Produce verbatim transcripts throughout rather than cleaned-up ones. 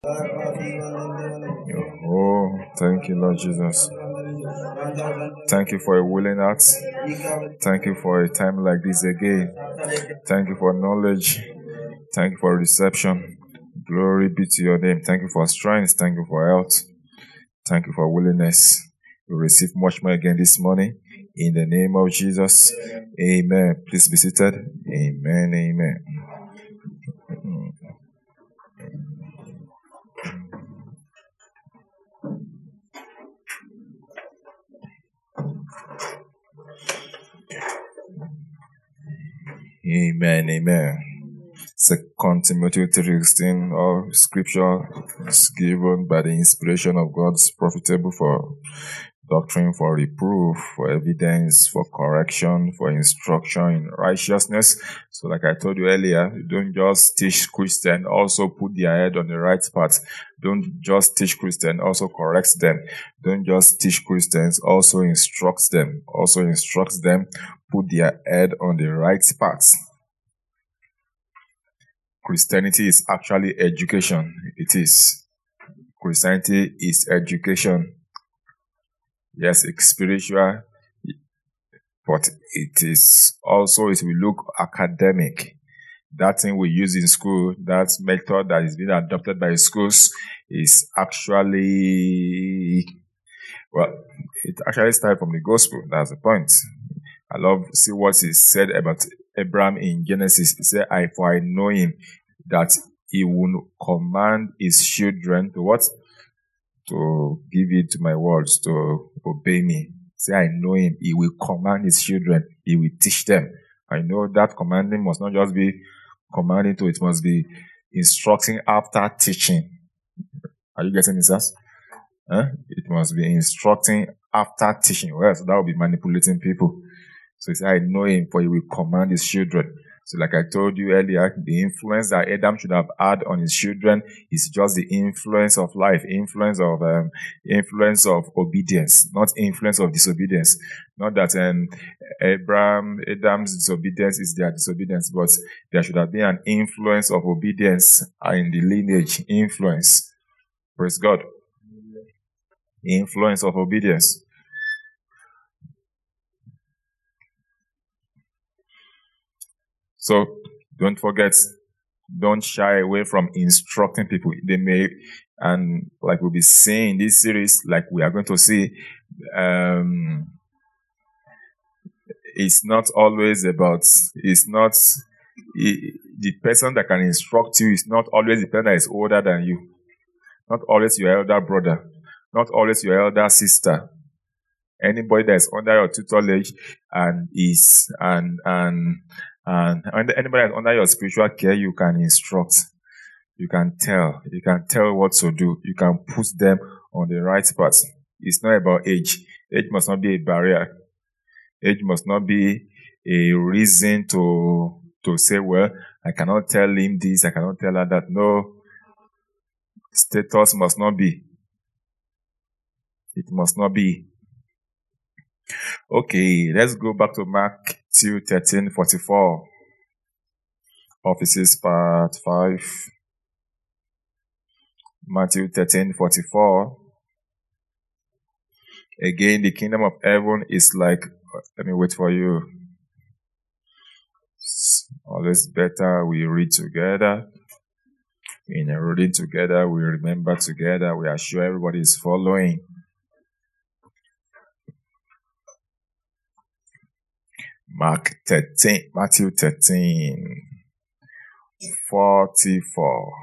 Oh, thank you, Lord Jesus. Thank you for a willing heart. Thank you for a time like this again. Thank you for knowledge. Thank you for reception. Glory be to your name. Thank you for strength. Thank you for health. Thank you for willingness. We receive much more again this morning. In the name of Jesus. Amen. Please be seated. Amen. Amen. Amen. Amen. Second Timothy three sixteen, all scripture is given by the inspiration of God's profitable for doctrine, for reproof, for evidence, for correction, for instruction in righteousness. So like I told you earlier, you don't just teach Christian, also put their head on the right path. Don't just teach Christian, also correct them. Don't just teach Christians, also instruct them. Also instruct them, put their head on the right path. Christianity is actually education. It is. Christianity is education. Yes, it's spiritual, but it is also, it will look academic. That thing we use in school, that method that is being adopted by schools is actually, well, it actually started from the gospel. That's the point. I love see what is said about Abraham in Genesis. He said, I for I know him that he will command his children to what? To give it to my words, to obey me. Say, I know him. He will command his children. He will teach them. I know that commanding must not just be commanding to, it must be instructing after teaching. Are you getting this? Huh? It must be instructing after teaching. Well, so that will be manipulating people. So he said, I know him, for he will command his children. So like I told you earlier, the influence that Adam should have had on his children is just the influence of life, influence of um, influence of obedience, not influence of disobedience. Not that um, Abraham, Adam's disobedience is their disobedience, but there should have been an influence of obedience in the lineage, influence. Praise God. Influence of obedience. So don't forget, don't shy away from instructing people. They may, and like we'll be seeing in this series, like we are going to see, um, it's not always about, it's not, it, the person that can instruct you is not always the person that is older than you. Not always your elder brother. Not always your elder sister. Anybody that is under your tutelage and is, and, and, and anybody that's under your spiritual care, you can instruct. You can tell. You can tell what to do. You can put them on the right path. It's not about age. Age must not be a barrier. Age must not be a reason to to say, well, I cannot tell him this, I cannot tell her that. No. Status must not be. It must not be. Okay, let's go back to Matthew thirteen forty-four. Offices part five. Matthew thirteen forty-four. Again, the kingdom of heaven is like, let me wait for you. It's always better we read together. In reading together, we remember together. We are sure everybody is following. Mark thirteen, Matthew thirteen, forty-four.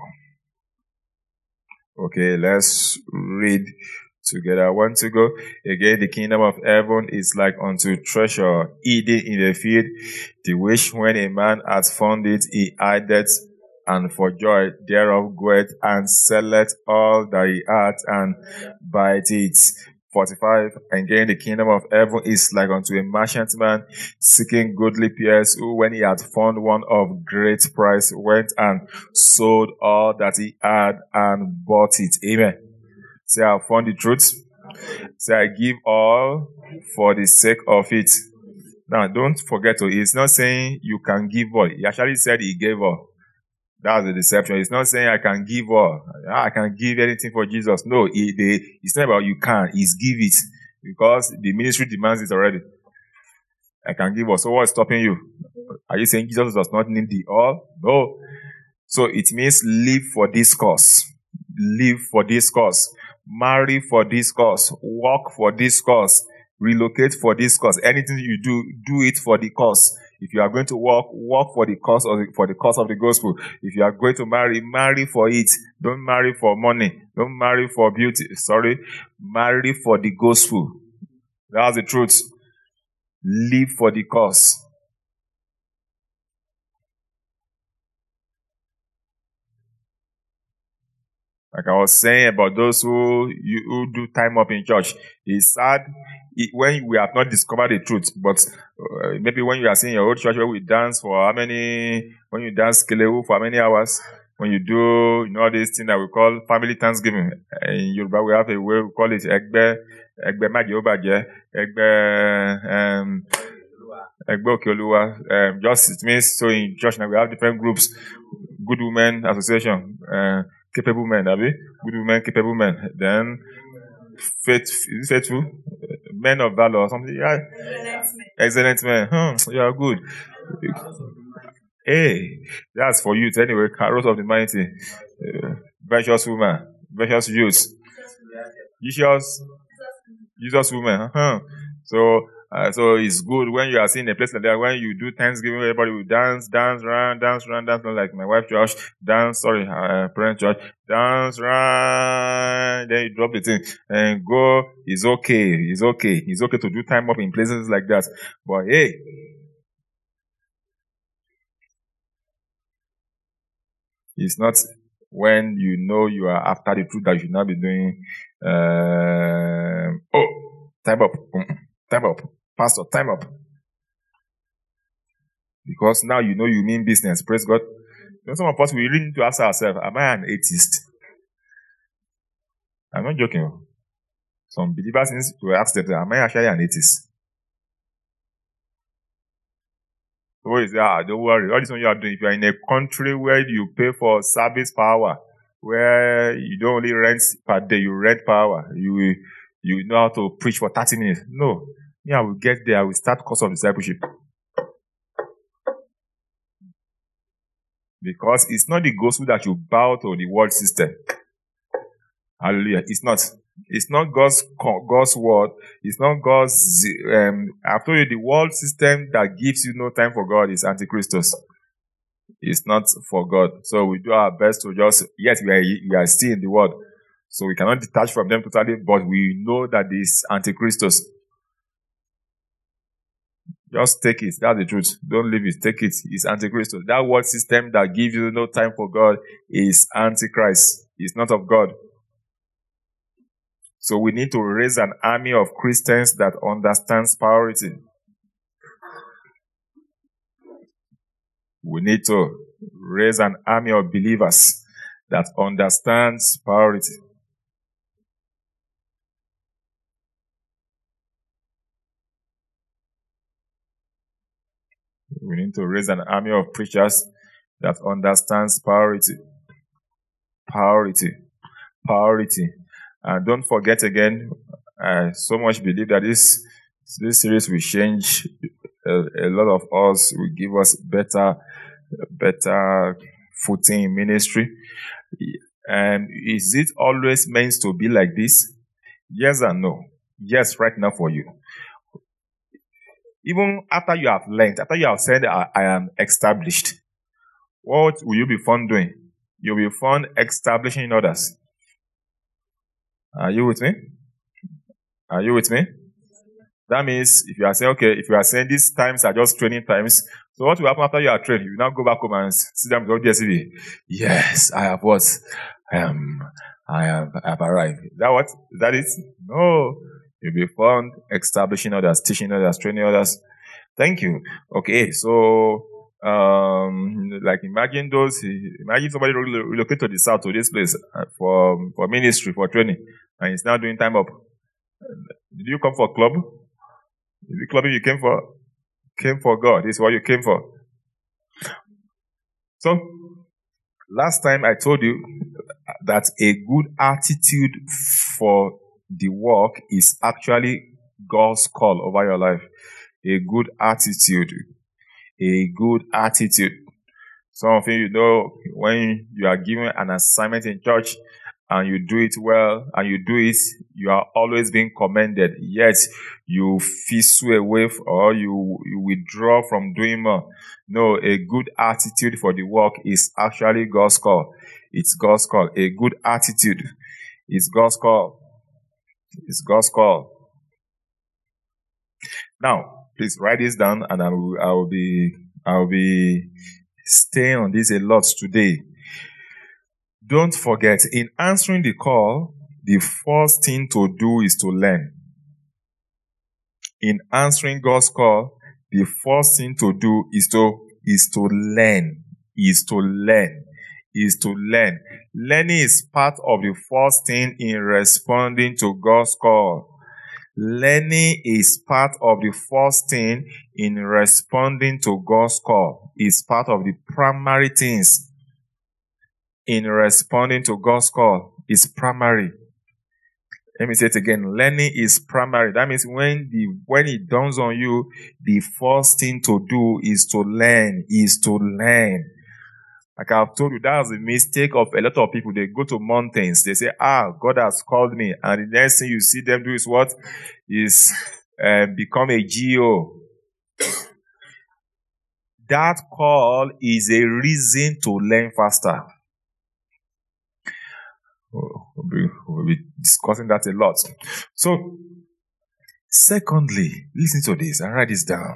Okay, let's read together. I want to go. Again, the kingdom of heaven is like unto treasure hidden in the field, the which when a man has found it, he hideth, and for joy thereof goeth and selleth all that he hath and buyeth it. forty-five. Again, the kingdom of heaven is like unto a merchant man seeking goodly pearls, who when he had found one of great price went and sold all that he had and bought it. Amen. Say, I found the truth. Say, I give all for the sake of it. Now, don't forget to, he's not saying you can give all. He actually said he gave all. That's the deception. It's not saying I can give all. I can give anything for Jesus. No, it, they, it's not about you can. It's give it. Because the ministry demands it already. I can give all. So what's stopping you? Are you saying Jesus does not need the all? No. So it means live for this cause. Live for this cause. Marry for this cause. Work for this cause. Relocate for this cause. Anything you do, do it for the cause. If you are going to work, work for the cause of the, for the cause of the gospel. If you are going to marry, marry for it. Don't marry for money. Don't marry for beauty. Sorry. Marry for the gospel. That's the truth. Live for the cause. Like I was saying about those who, you, who do time up in church. It's sad it, when we have not discovered the truth. But uh, maybe when you are seeing your old church where we dance for how many, when you dance Kelewu for how many hours, when you do, you know, this thing that we call family Thanksgiving. In Yoruba, we have a way we call it Egbe, Egbe Maji Obaje, Egbe, um, Egbe Okeoluwa. Um, just, it means, so in church now we have different groups. Good Women Association, uh, Capable Men, Abi? Good women, capable men. Then, faith, is it faithful? Men of valor or something. Yeah. Excellent men. Hmm, you are good. Hey, that's for youth anyway. Carols of the mighty. Uh, virtuous woman. Virtuous youth. Jesus. Jesus woman. Huh? So, Uh, so it's good when you are seeing a place like that, when you do Thanksgiving, everybody will dance, dance, run, dance, run, dance, run, like my wife church, dance, sorry, uh, parent church, dance, run, then you drop the thing and go. It's okay, it's okay, it's okay to do time up in places like that. But hey, it's not when you know you are after the truth that you should not be doing, uh, oh, time up, time up. Pastor, time up. Because now you know you mean business. Praise God. You know, some of us, we really need to ask ourselves, am I an atheist? I'm not joking. Some believers need to ask themselves, am I actually an atheist? So what is that? Ah, don't worry. All this one you are doing, if you are in a country where you pay for service power, where you don't only rent per day, you rent power, you you know how to preach for thirty minutes. No. Yeah, I will get there. I will start course of discipleship. Because it's not the gospel that you bow to the world system. Hallelujah. It's not. It's not God's God's word. It's not God's. Um, I've told you the world system that gives you no time for God is Antichristos. It's not for God. So we do our best to just, yes, we are, we are still in the world. So we cannot detach from them totally, but we know that this Antichristos. Just take it. That's the truth. Don't leave it. Take it. It's Antichrist. That word system that gives you no time for God is Antichrist. It's not of God. So we need to raise an army of Christians that understands priority. We need to raise an army of believers that understands priority. We need to raise an army of preachers that understands priority. Priority. Priority. And don't forget again, I so much believe that this, this series will change a, a lot of us, will give us better, better footing in ministry. And is it always meant to be like this? Yes and no. Yes, right now for you. Even after you have learned, after you have said, I, I am established, what will you be found doing? You'll be found establishing others. Are you with me? Are you with me? That means if you are saying, okay, if you are saying these times are just training times, so what will happen after you are trained? You now go back home and sit down with the D S V. Yes, I have what? Um, I have, I have arrived. Is that what? Is that it? No. You'll be found establishing others, teaching others, training others. Thank you. Okay, so, um, like imagine those, imagine somebody relocate to the south, to this place, uh, for, for ministry, for training, and he's now doing time up. Did you come for club? Is it clubbing you came for? Came for God. This is what you came for. So, Last time I told you that a good attitude for the work is actually God's call over your life. A good attitude. A good attitude. Some of you, you know, when you are given an assignment in church and you do it well and you do it, you are always being commended. Yet you fizzle away or you, you withdraw from doing more. No, a good attitude for the work is actually God's call. It's God's call. A good attitude is God's call. It's God's call. Now, please write this down, and I will, I will be, I will be staying on this a lot today. Don't forget, in answering the call, the first thing to do is to learn. In answering God's call, the first thing to do is to is to learn. Is to learn. Is to learn. Learning is part of the first thing in responding to God's call. Learning is part of the first thing in responding to God's call. It's part of the primary things in responding to God's call. It's primary. Let me say it again. Learning is primary. That means when the when it dawns on you, the first thing to do is to learn. Is to learn. Like I've told you, that's a mistake of a lot of people. They go to mountains. They say, ah, God has called me. And the next thing you see them do is what? Is uh, become a G O. That call is a reason to learn faster. We'll be, we'll be discussing that a lot. So, secondly, listen to this and write this down.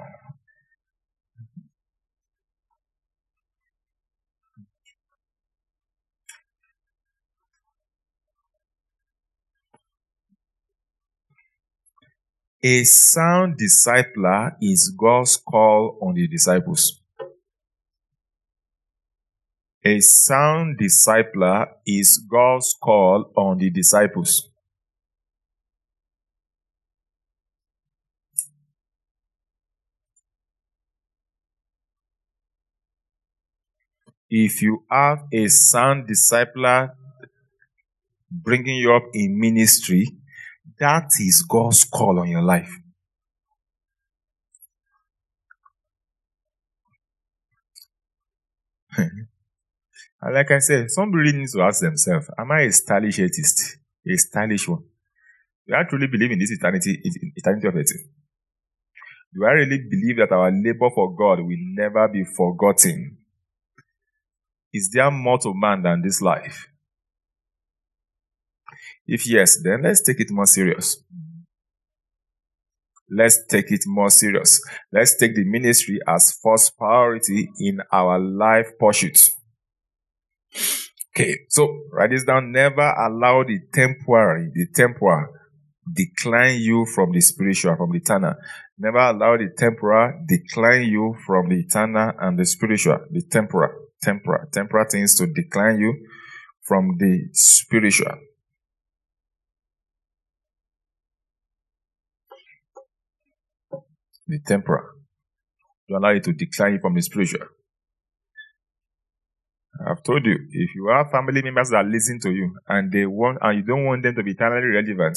A sound discipler is God's call on the disciples. A sound discipler is God's call on the disciples. If you have a sound discipler bringing you up in ministry, that is God's call on your life. And like I said, somebody needs to ask themselves, am I a stylish atheist? A stylish one? Do I truly believe in this eternity, eternity of eternity? Do I really believe that our labor for God will never be forgotten? Is there more to man than this life? If yes, then let's take it more serious. Let's take it more serious. Let's take the ministry as first priority in our life pursuit. Okay, so write this down. Never allow the temporary, the temporal, decline you from the spiritual, from the eternal. Never allow the temporal decline you from the eternal and the spiritual. The temporal, temporal, temporal things to decline you from the spiritual. The temporal. Don't allow it to decline you from the spiritual. I've told you, if you have family members that listen to you and they want, and you don't want them to be eternally relevant,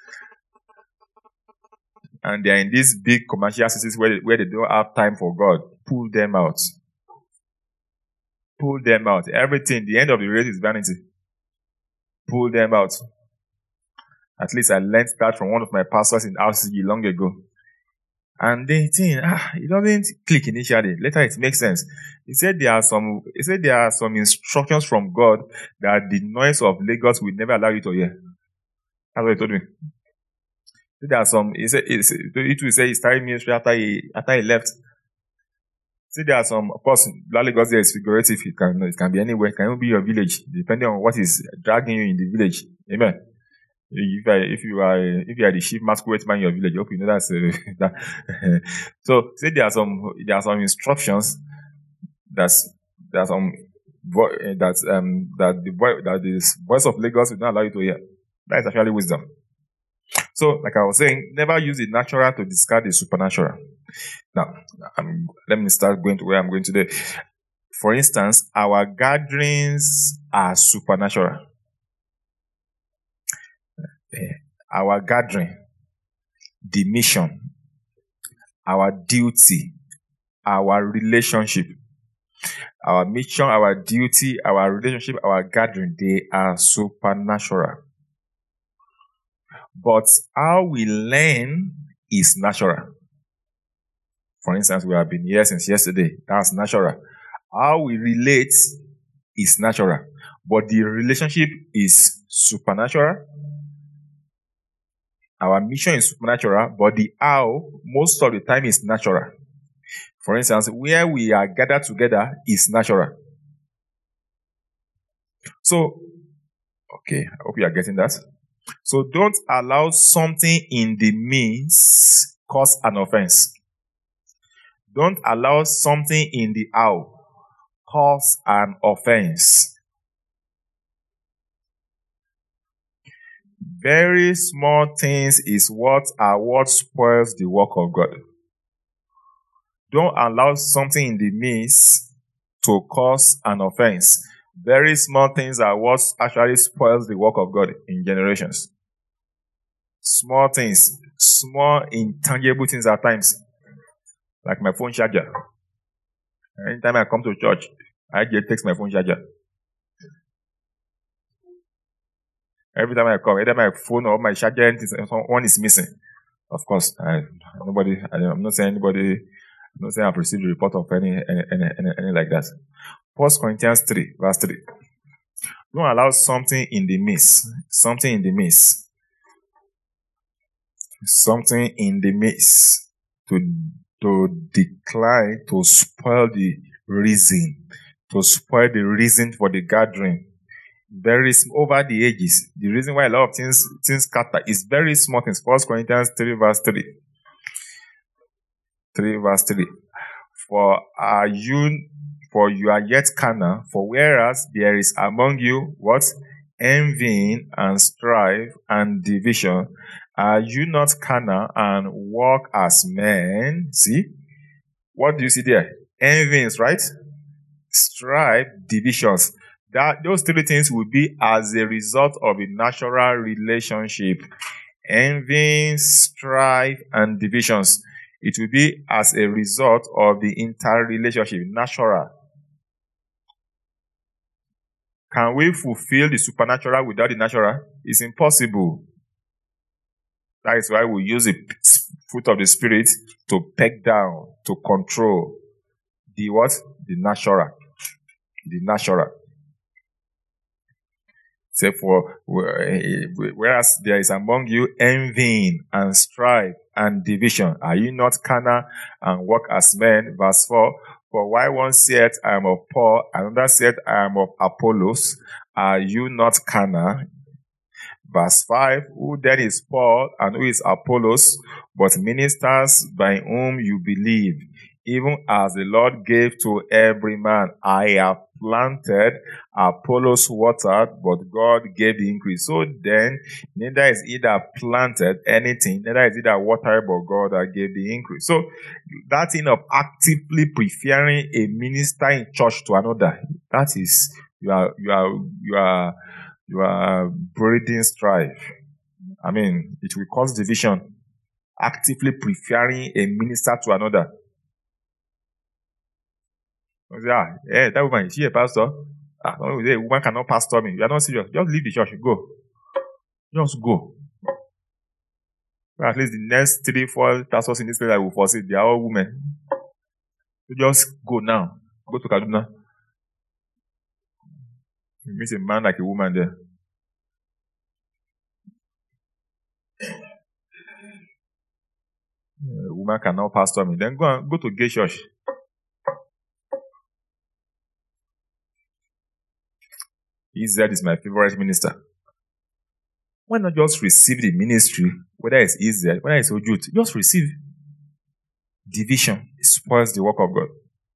and they're in these big commercial cities where they, where they don't have time for God, pull them out. Pull them out. Everything, the end of the race is vanity. Pull them out. At least I learned that from one of my pastors in R C G long ago. And they think, ah, it doesn't click initially. Later it makes sense. He said there are some, he said there are some instructions from God that the noise of Lagos will never allow you to hear. That's what he told me. There are some, he said, it will say he started ministry after he, after he left. See, there are some, of course, Lagos there is figurative. It can, it can be anywhere. It can even be your village, depending on what is dragging you in the village. Amen. If, I, if you are if you are the chief masquerade man in your village, I hope you know that's uh, that. So say there are some there are some instructions that's there are some vo- that um that the voice that the voice of Lagos will not allow you to hear. That is actually wisdom. So, like I was saying, never use the natural to discard the supernatural. Now, I'm, let me start going to where I'm going today. For instance, our gatherings are supernatural. Our gathering, the mission, our duty, our relationship, our mission, our duty, our relationship, our gathering, they are supernatural. But how we learn is natural. For instance, we have been here since yesterday. That's natural. How we relate is natural. But the relationship is supernatural. Our mission is supernatural, but the how, most of the time, is natural. For instance, where we are gathered together is natural. So, okay, I hope you are getting that. So don't allow something in the means cause an offense. Don't allow something in the how cause an offense. Very small things is what are what spoils the work of God. Don't allow something in the midst to cause an offense. Very small things are what actually spoils the work of God in generations. Small things, small intangible things at times, like my phone charger. Anytime I come to church, I just take my phone charger. Every time I come, either my phone or my charger, one is missing. Of course, I, nobody. I, I'm not saying anybody. I'm not saying I've received a report of any any any, any, any like that. First Corinthians three, verse three. Don't allow something in the midst, something in the midst, something in the midst to to decline, to spoil the reason, to spoil the reason for the gathering. Very over the ages. The reason why a lot of things things scatter is very small things. First Corinthians three, verse three. Three verse three. For are you for you are yet carnal, for whereas there is among you what? Envying and strife and division, are you not carnal and walk as men? See? What do you see there? Envyings, right? Strife, divisions. That those three things will be as a result of a natural relationship. Envy, strife, and divisions. It will be as a result of the interrelationship, natural. Can we fulfill the supernatural without the natural? It's impossible. That is why we use the fruit of the Spirit to peg down, to control the what? The natural. The natural. Say for whereas there is among you envying and strife and division, are you not carnal and walk as men? Verse four. For why one said I am of Paul, another said I am of Apollos, are you not carnal? Verse five. Who then is Paul and who is Apollos, but ministers by whom you believe, even as the Lord gave to every man. I have planted, Apollos watered, but God gave the increase. So then, neither is he that planted anything, neither is he that watered, but God that gave the increase. So that thing of actively preferring a minister in church to another, that is, you are, you are, you are, you are breeding strife. I mean, it will cause division. Actively preferring a minister to another. Yeah, yeah, that woman, is she a pastor? Ah, no, the woman cannot pastor me. You are not serious. Just leave the church. Go. Just go. Well, at least the next three, four pastors in this place I will foresee, they are all women. So just go now. Go to Kaduna. You meet a man like a woman there. A woman cannot pastor me. Then go and go to gay church. Israel is my favorite minister. Why not just receive the ministry, whether it's Israel, whether it's Ojut, just receive. Division spoils the work of God.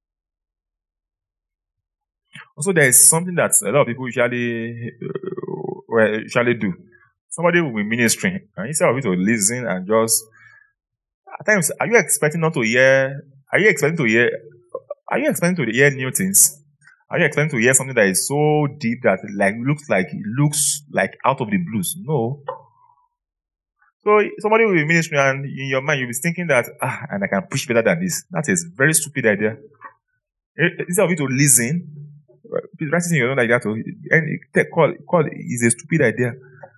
Also, there is something that a lot of people usually, uh, well, usually do. Somebody will be ministering, and instead of you to listen and just, at times, are you expecting not to hear? Are you expecting to hear? Are you expecting to hear new things? Are you expecting to hear something that is so deep that like looks like it looks like out of the blues? No. So somebody will be ministering and in your mind you'll be thinking that ah, and I can preach better than this. That is a very stupid idea. Instead of you to listen, please write it in your own like that. And call call is a stupid idea.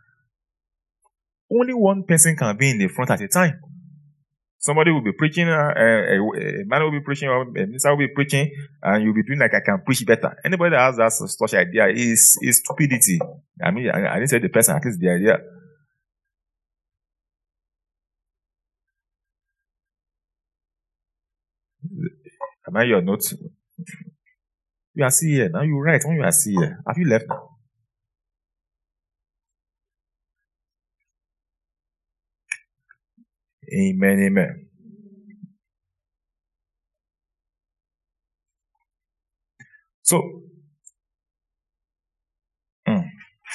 Only one person can be in the front at a time. Somebody will be preaching, uh, a, a man will be preaching, or a minister will be preaching, and you'll be doing like I can preach better. Anybody that has that such idea is is stupidity. I mean, I, I didn't say the person, at least the idea. Am I your notes? You are still here. Now you write when you are still here. Have you left now? Amen, amen. So, mm,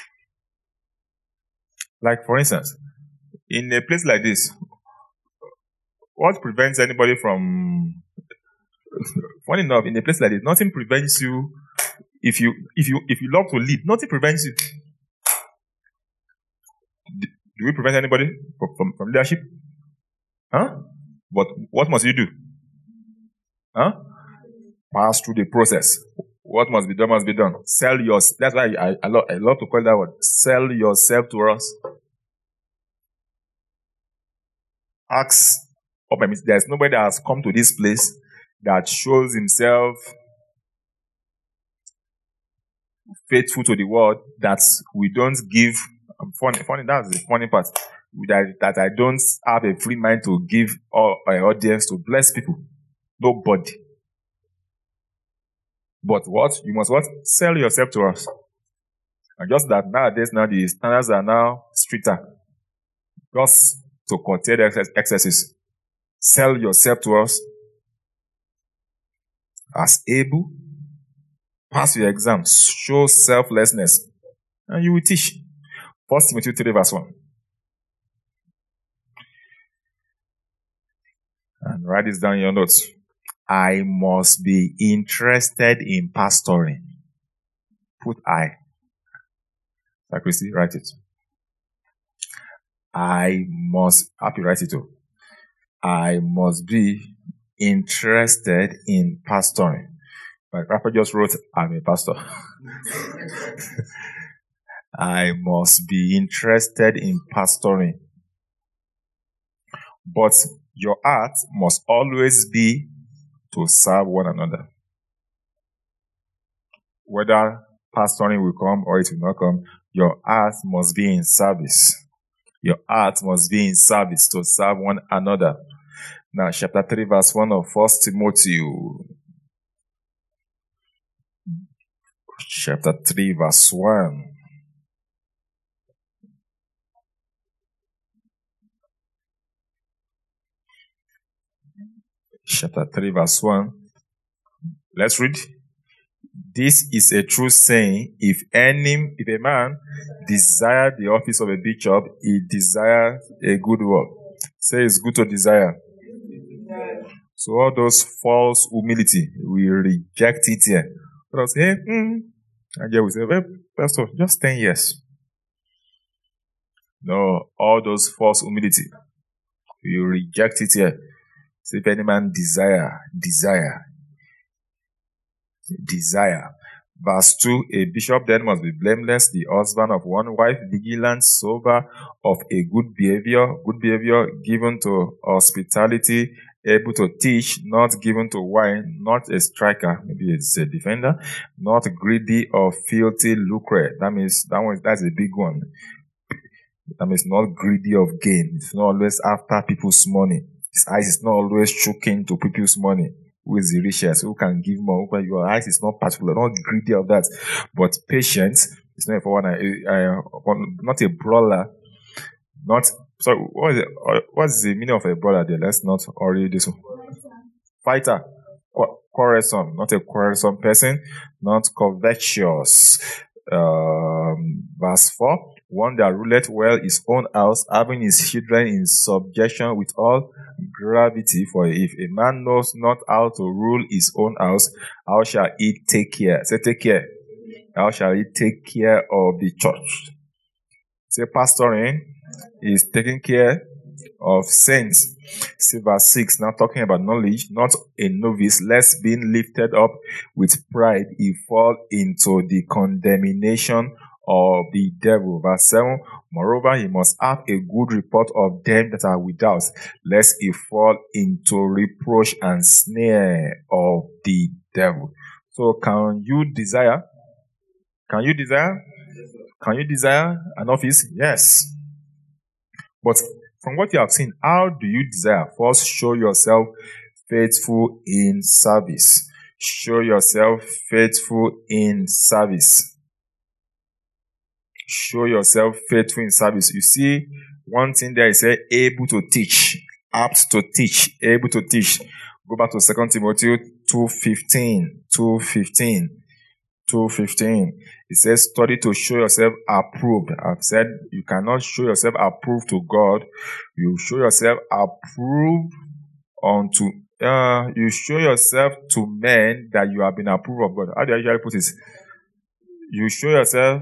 like for instance, in a place like this, what prevents anybody from, funny enough, in a place like this, nothing prevents you, if you if you if you love to lead, nothing prevents you. Do we prevent anybody from, from, from leadership? Huh? But what must you do? Huh? Pass through the process. What must be done must be done. Sell yours. That's why I, I, love, I love to call that word. Sell yourself to us. Ask. Oh, there's nobody that has come to this place that shows himself faithful to the word that we don't give. Um, funny, funny. That's the funny part. That, that I don't have a free mind to give all my audience to bless people. Nobody. But what? You must what? Sell yourself to us. And just that nowadays, now the standards are now stricter. Just to curtail the excesses. Sell yourself to us as able. Pass your exams. Show selflessness. And you will teach. First Timothy three verse one. And write this down in your notes. I must be interested in pastoring. Put I. Sacristy, write it. I must, happy write it too. I must be interested in pastoring. My grandpa just wrote, I'm a pastor. I must be interested in pastoring. But your heart must always be to serve one another. Whether pastoring will come or it will not come, your heart must be in service. Your heart must be in service to serve one another. Now, chapter three, verse one of First Timothy. Chapter three, verse one. Chapter three, verse one. Let's read. This is a true saying. If any, if a man desire the office of a bishop, he desires a good work. Say it's good to desire. So all those false humility, we reject it here. But I'll say, hey, mm. and yeah, we say, well, Pastor, just ten years. No, all those false humility, we reject it here. So if any man desire, desire, desire. Verse two, a bishop then must be blameless, the husband of one wife, vigilant, sober, of a good behavior, good behavior, given to hospitality, able to teach, not given to wine, not a striker, maybe it's a defender, not greedy or filthy lucre. That means, that one, that's a big one. That means not greedy of gain. It's not always after people's money. His eyes is not always choking to people's money. Who is the richest? Who can give more? Who, your eyes is not particular, not greedy of that. But patience is not for one, uh, not a brawler. Not, sorry, what is, it, what's the meaning of a brawler there? Let's not already this one. Fighter. Quarrelsome. Not a quarrelsome person. Not covetous. Um, verse four. one that ruleth well his own house, having his children in subjection with all gravity. For if a man knows not how to rule his own house, how shall he take care? Say, take care. How shall he take care of the church? Say, pastoring is taking care of saints. See verse six, now talking about knowledge, not a novice, lest being lifted up with pride, he fall into the condemnation of the devil. Verse seven, moreover, he must have a good report of them that are without, lest he fall into reproach and snare of the devil. So can you desire? Can you desire? Can you desire an office? Yes. But from what you have seen, how do you desire? First, show yourself faithful in service. Show yourself faithful in service. Show yourself faithful in service. You see, one thing there is say, able to teach, apt to teach, able to teach. Go back to Second Timothy two fifteen, two fifteen, two fifteen. It says, study to show yourself approved. I've said you cannot show yourself approved to God. You show yourself approved unto, uh, you show yourself to men that you have been approved of God. How do I usually put it? You show yourself,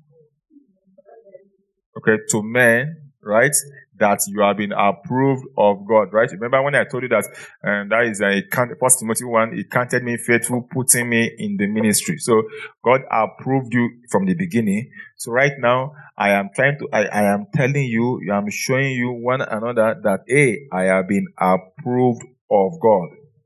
okay, to men, right, that you have been approved of God, right? Remember when I told you that, and that is a First Timothy one, he counted me faithful, putting me in the ministry. So God approved you from the beginning. So right now, I am trying to, I, I am telling you, I am showing you one another that, hey, I have been approved of God.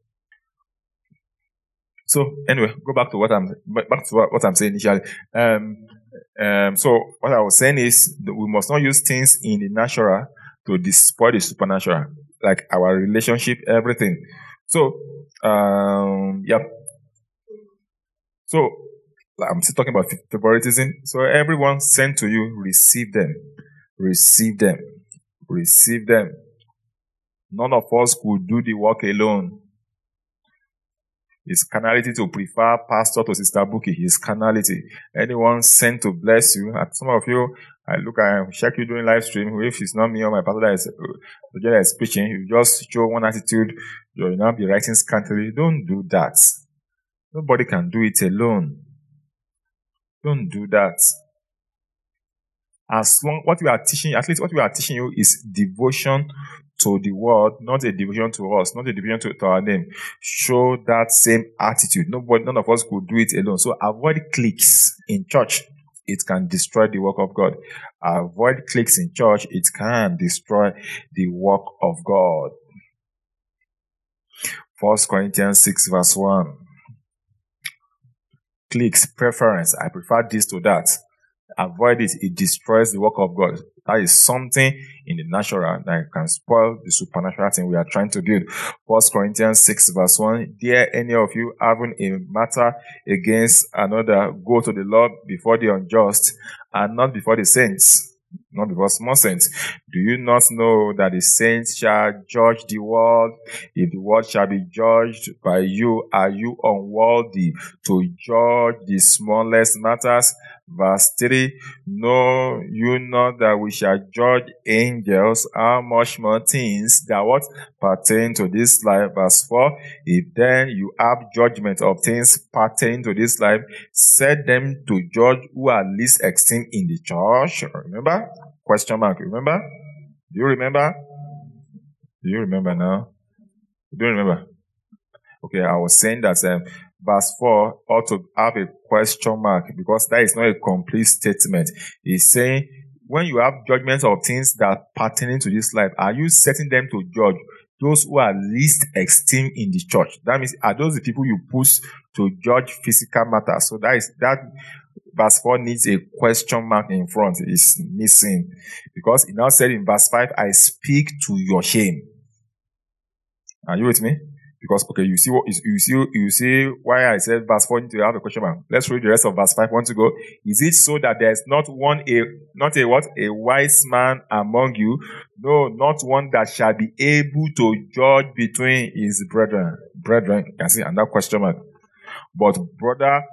So anyway, go back to what I'm, back to what, what I'm saying initially. Um, um, so what I was saying is that we must not use things in the natural to destroy the supernatural, like our relationship, everything. So, um, yeah. So, I'm still talking about favoritism. So, everyone sent to you, receive them. Receive them. Receive them. None of us could do the work alone. His carnality to prefer pastor to Sister Buki. His carnality. Anyone sent to bless you. And some of you, I look at check you doing live stream. If it's not me or my pastor that is, that is preaching, you just show one attitude. You'll not be writing scantily. Don't do that. Nobody can do it alone. Don't do that. As long what we are teaching, at least what we are teaching you is devotion to the word, not a devotion to us, not a devotion to, to our name. Show that same attitude. Nobody, none of us could do it alone. So avoid cliques in church. It can destroy the work of God. Avoid cliques in church. It can destroy the work of God. First Corinthians six verse one. Cliques, preference. I prefer this to that. Avoid it. It destroys the work of God. That is something in the natural that can spoil the supernatural thing we are trying to build. First Corinthians six verse one. Dare any of you having a matter against another go to the Lord before the unjust and not before the saints? Not before small saints. Do you not know that the saints shall judge the world? If the world shall be judged by you, are you unworthy to judge the smallest matters? Verse three, know you not that we shall judge angels, how much more things that what pertain to this life. Verse four, if then you have judgment of things pertaining to this life, set them to judge who are least esteemed in the church. Remember? Question mark. Remember? Do you remember? Do you remember now? Do you remember? Okay, I was saying that um, verse four ought to have a question mark because that is not a complete statement. It's saying, when you have judgments of things that are pertaining to this life, are you setting them to judge those who are least esteemed in the church? That means, are those the people you push to judge physical matters? So that is, that verse four needs a question mark in front. It's missing. Because it now said in verse five, I speak to your shame. Are you with me? Because, okay, you see what, you see, you see why I said verse four need to have a question mark. Let's read the rest of verse five. Want to go? Is it so that there is not one, a, not a what? A wise man among you? No, not one that shall be able to judge between his brethren. Brethren, you can see another question mark. But brother,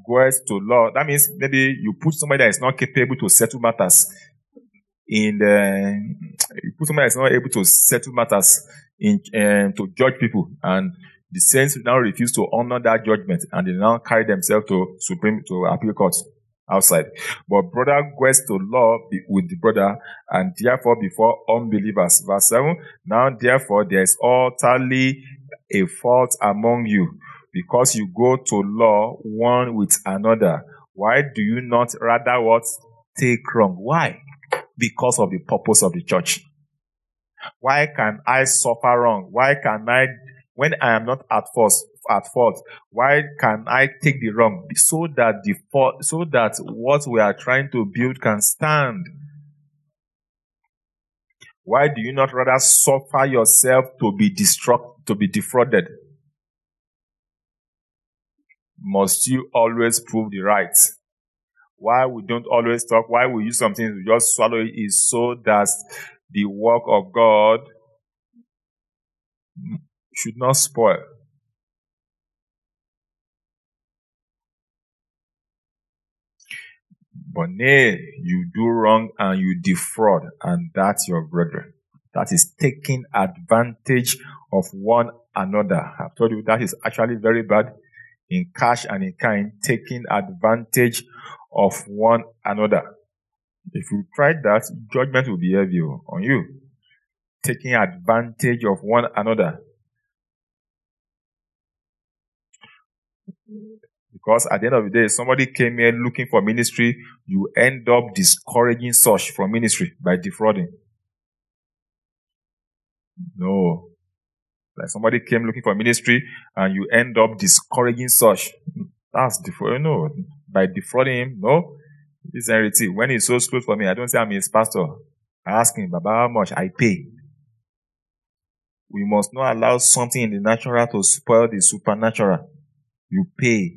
goes to law, that means maybe you put somebody that is not capable to settle matters in the, you put somebody that is not able to settle matters in um, to judge people, and the saints now refuse to honor that judgment, and they now carry themselves to supreme to appeal court outside. But brother goes to law with the brother, and therefore before unbelievers. Verse seven. Now therefore there is utterly a fault among you, because you go to law one with another. Why do you not rather what? Take wrong. Why? Because of the purpose of the church. Why can I suffer wrong? Why can I, when I am not at fault, at fault, why can I take the wrong? So that the so that what we are trying to build can stand. Why do you not rather suffer yourself to be destruct, to be defrauded? Must you always prove the right? Why we don't always talk, why we use something to just swallow it, is so that the work of God should not spoil. But nay, you do wrong and you defraud, and that's your brethren. That is taking advantage of one another. I've told you that is actually very bad in cash and in kind, taking advantage of one another. If you try that, judgment will be heavy on you. Taking advantage of one another. Because at the end of the day, somebody came here looking for ministry, you end up discouraging such from ministry by defrauding. No. Like somebody came looking for ministry and you end up discouraging such. That's defrauding. No. By defrauding him, no. This is reality. When he's so close for me, I don't say I'm his pastor. I ask him, Baba, how much? I pay. We must not allow something in the natural to spoil the supernatural. You pay.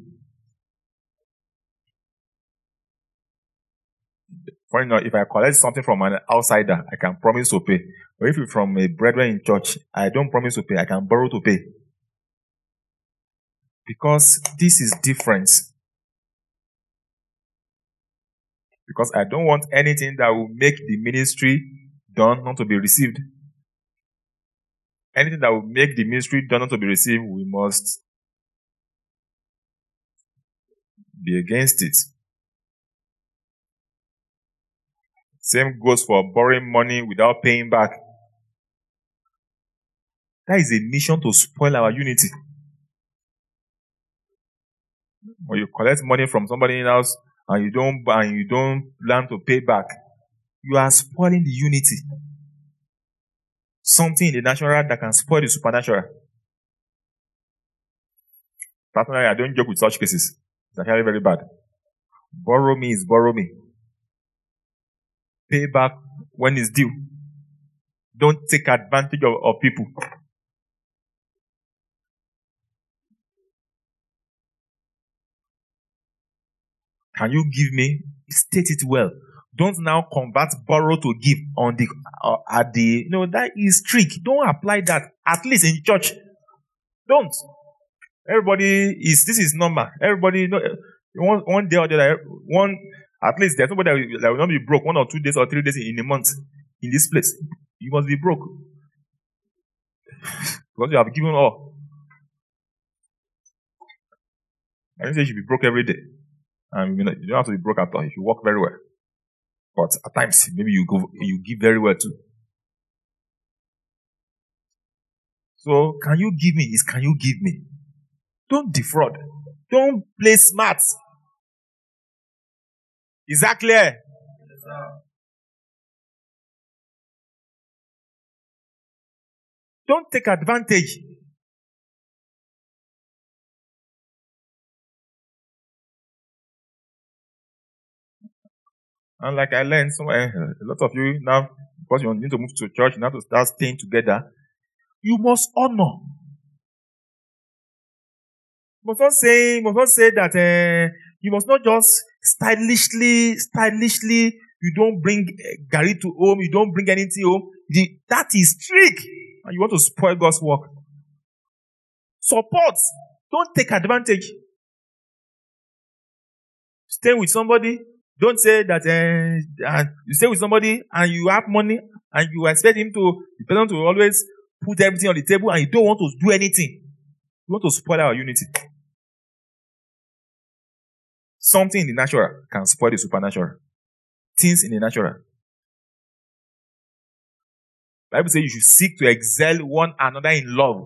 For example, if I collect something from an outsider, I can promise to pay. But if it's from a brethren in church, I don't promise to pay. I can borrow to pay. Because this is different. Because I don't want anything that will make the ministry done not to be received. Anything that will make the ministry done not to be received, we must be against it. Same goes for borrowing money without paying back. That is a mission to spoil our unity. When you collect money from somebody else and you don't and you don't plan to pay back, you are spoiling the unity. Something in the natural that can spoil the supernatural. Personally, I don't joke with such cases. It's actually very bad. Borrow me is borrow me. Pay back when it's due. Don't take advantage of, of people. Can you give me? State it well. Don't now convert borrow to give on the uh, at the. No, that is trick. Don't apply that. At least in church, don't. Everybody is. This is normal. Everybody, you know, one one day or the other, one. At least there's somebody that will, that will not be broke one or two days or three days in, in a month in this place. You must be broke. Because you have given all. I don't say you should be broke every day. And you, know, you don't have to be broke at all if you work very well. But at times, maybe you go, you give very well too. So, can you give me? Is can you give me? Don't defraud. Don't play smart. Is that clear? Yes, sir. Don't take advantage. And like I learned somewhere, a lot of you now, because you need to move to church, you have to start staying together. You must honor. You must not say, you must not say that uh, you must not just stylishly, stylishly, you don't bring uh, Gary to home, you don't bring anything home. The, that is trick. And you want to spoil God's work. Support. Don't take advantage. Stay with somebody. Don't say that uh, uh, you stay with somebody and you have money and you expect him to, the person to always put everything on the table and you don't want to do anything. You want to spoil our unity. Something in the natural can spoil the supernatural. Things in the natural. The Bible says you should seek to excel one another in love.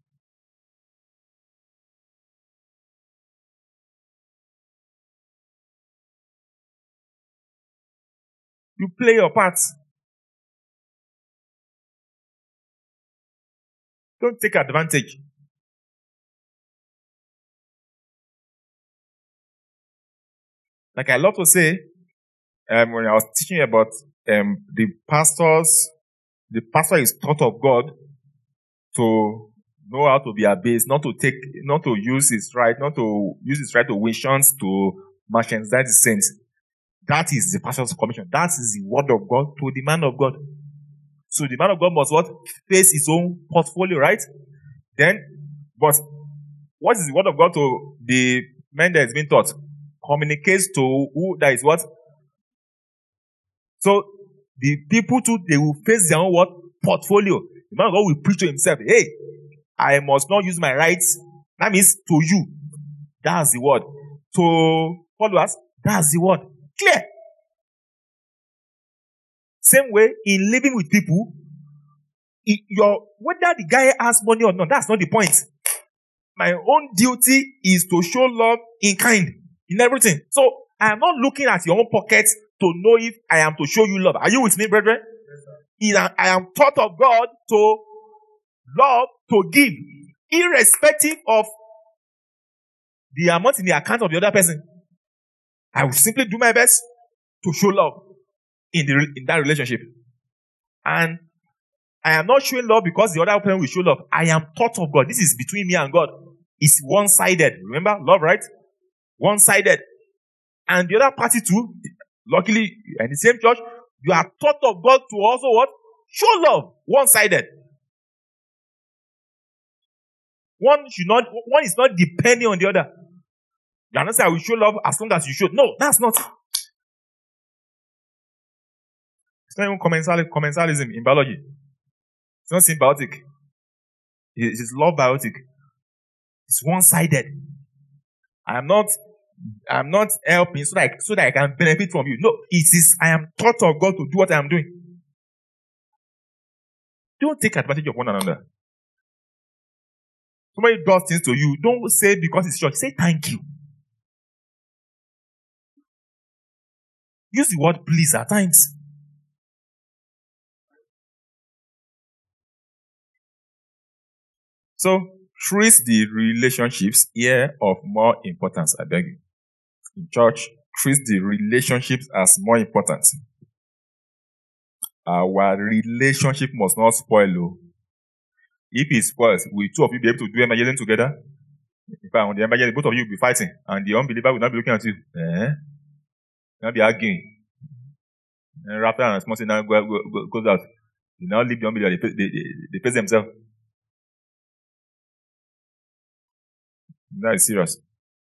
You play your part. Don't take advantage. Like I love to say, um, when I was teaching about um, the pastors, the pastor is taught of God to know how to be abased, not to take, not to use his right, not to use his right to win chance to merchandise the saints. That is the pastor's commission. That is the word of God to the man of God. So the man of God must what? Face his own portfolio, right? Then, but what is the word of God to the man that is being taught? Communicates to who that is what? So the people too, they will face their own what? Portfolio. The man of God will preach to himself, hey, I must not use my rights. That means to you. That's the word. To followers, that's the word. Clear. Same way, in living with people, it, your, whether the guy has money or not, that's not the point. My own duty is to show love in kind, in everything. So, I am not looking at your own pocket to know if I am to show you love. Are you with me, brethren? Yes, I am taught of God to love, to give, irrespective of the amount in the account of the other person. I will simply do my best to show love in the in that relationship. And I am not showing love because the other person will show love. I am taught of God. This is between me and God. It's one-sided. Remember? Love, right? One-sided. And the other party too, luckily, in the same church, you are taught of God to also what? Show love. One-sided. One should not, one is not depending on the other. You are not saying I will show love as long as you show. No, that's not. It's not even commensalism in biology. It's not symbiotic. It is love biotic. It's one-sided. I am not, I am not helping so that, I, so that I can benefit from you. No, it is, I am taught of God to do what I am doing. Don't take advantage of one another. Somebody does things to you, don't say because it's church. Say thank you. Use the word please at times. So, treat the relationships here of more importance, I beg you. In church, treat the relationships as more important. Our relationship must not spoil. Oh. If it spoils, will two of you be able to do evangelism together? In fact, on the evangelism, both of you will be fighting, and the unbeliever will not be looking at you. Eh? Will not be arguing. And after and small now go, go, go, goes out. You now leave the unbeliever, they, they, they, they face themselves. That is serious.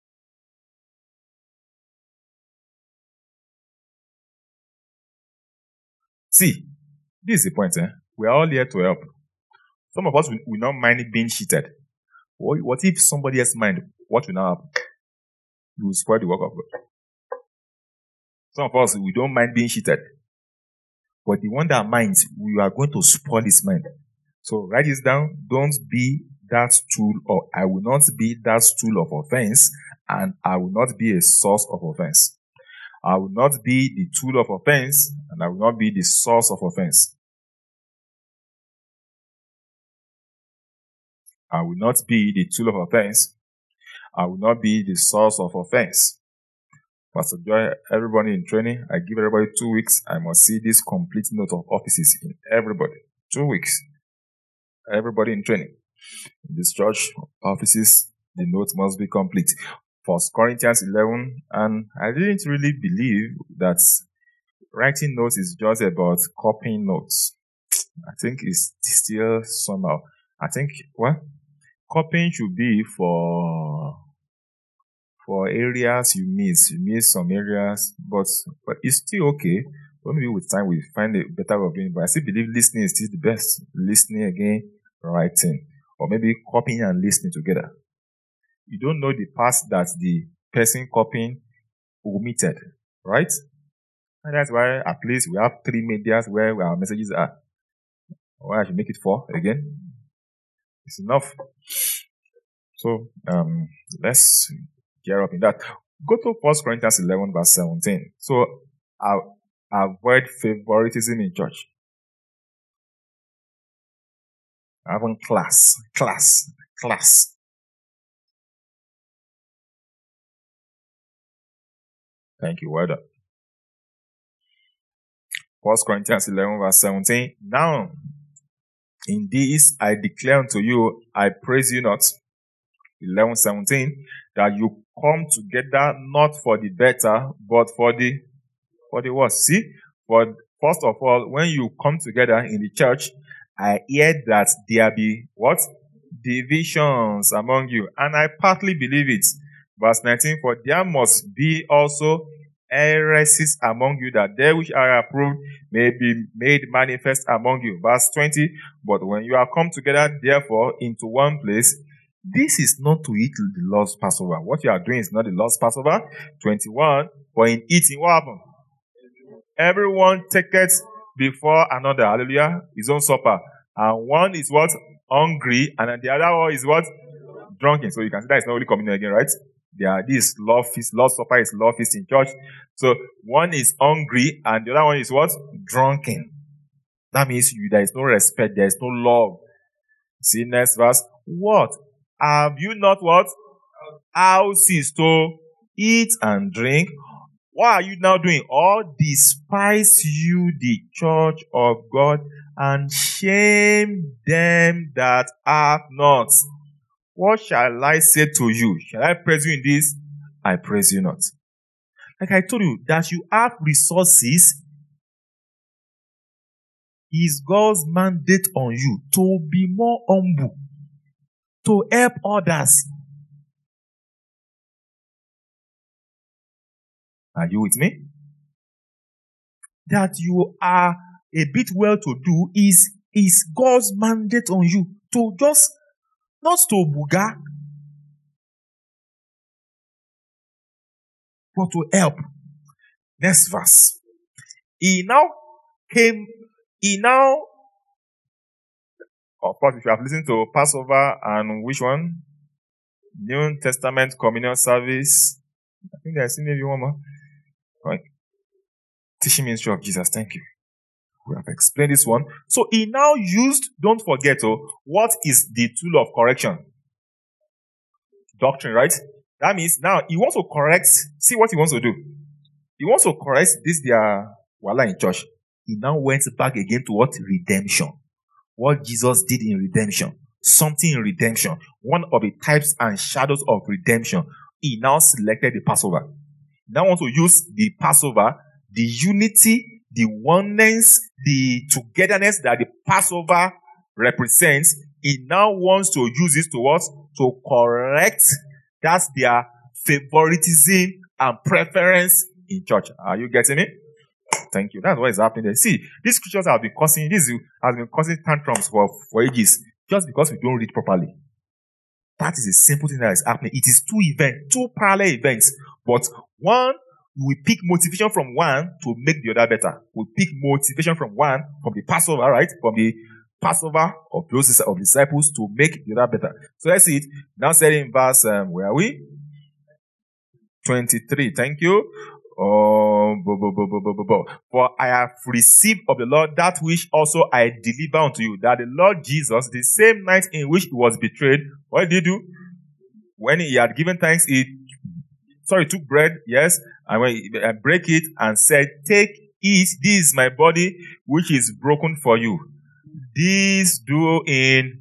See, this is the point. Eh? We are all here to help. Some of us will, will not mind being cheated. What, what if somebody else mind? What will now happen? You will spoil the work of God. Some of us, we don't mind being cheated. But the one that minds, we are going to spoil his mind. So write this down. Don't be that tool, or I will not be that tool of offense, and I will not be a source of offense. I will not be the tool of offense, and I will not be the source of offense. I will not be the tool of offense. I will not be the source of offense. Pastor Joy, everybody in training, I give everybody two weeks. I must see this complete note of offices in everybody. Two weeks. Everybody in training. In this church offices, the note must be complete. First Corinthians eleven, and I didn't really believe that writing notes is just about copying notes. I think it's still somehow. I think, well, copying should be for for areas you miss. You miss some areas, but but it's still okay. But maybe with time we find a better way of doing it. But I still believe listening is still the best. Listening again, writing. Or maybe copying and listening together. You don't know the past that the person copying omitted, right? And that's why at least we have three medias where our messages are. Why I should make it four again? It's enough. So um, let's gear up in that. Go to First Corinthians eleven, verse seventeen. So uh, avoid favoritism in church. Having class, class, class. Thank you, well done. First Corinthians eleven, verse seventeen. Now, in this I declare unto you, I praise you not. eleven seventeen, that you come together not for the better, but for the for the worse. See, for first of all, when you come together in the church, I hear that there be what? Divisions among you. And I partly believe it. Verse nineteen, for there must be also heresies among you, that they which are approved may be made manifest among you. Verse twenty, but when you are come together, therefore, into one place, this is not to eat the Lord's Passover. What you are doing is not the Lord's Passover. twenty-one, for in eating, what happened? Everyone taketh before another, hallelujah, his own supper. And one is what? Hungry, and the other one is what? Drunken. So you can see that it's not really communion again, right? There are this love feast, Lord's Supper is love feast in church. So one is hungry, and the other one is what? Drunken. That means you, there is no respect, there is no love. See, next verse. What? Have you not what? Houses to eat and drink? What are you now doing? Or despise you the church of God and shame them that have not? What shall I say to you? Shall I praise you in this? I praise you not. Like I told you, that you have resources is God's mandate on you to be more humble, to help others. Are you with me? That you are a bit well to do is, is God's mandate on you to just, not to buga, but to help. Next verse. He now came, he now, of course, if you have listened to Passover and which one? New Testament communion service. I think I see maybe one more. Right? Teaching ministry of Jesus. Thank you. We have explained this one. So he now used, don't forget, oh, what is the tool of correction? Doctrine, right? That means now he wants to correct, see what he wants to do. He wants to correct this, their wala in church. He now went back again to what? Redemption. What Jesus did in redemption. Something in redemption. One of the types and shadows of redemption. He now selected the Passover. He now wants to use the Passover, the unity, the oneness, the togetherness that the Passover represents. He now wants to use it to what? To correct that's their favoritism and preference in church. Are you getting me? Thank you. That's what is happening there. See, these Christians have been causing this has been causing tantrums for, for ages just because we don't read properly. That is a simple thing that is happening. It is two events, two parallel events, but one we pick motivation from one to make the other better. We pick motivation from one from the Passover, right? From the Passover of those of disciples to make the other better. So let's see it. Now said in verse, um, where are we? twenty-three. Thank you. Oh, bo, bo, bo, bo, bo, bo, bo. For I have received of the Lord that which also I deliver unto you, that the Lord Jesus, the same night in which he was betrayed, what did he do? When he had given thanks, he sorry took bread, yes, and when he uh, break it and said, "Take, eat. This is my body, which is broken for you. This do in."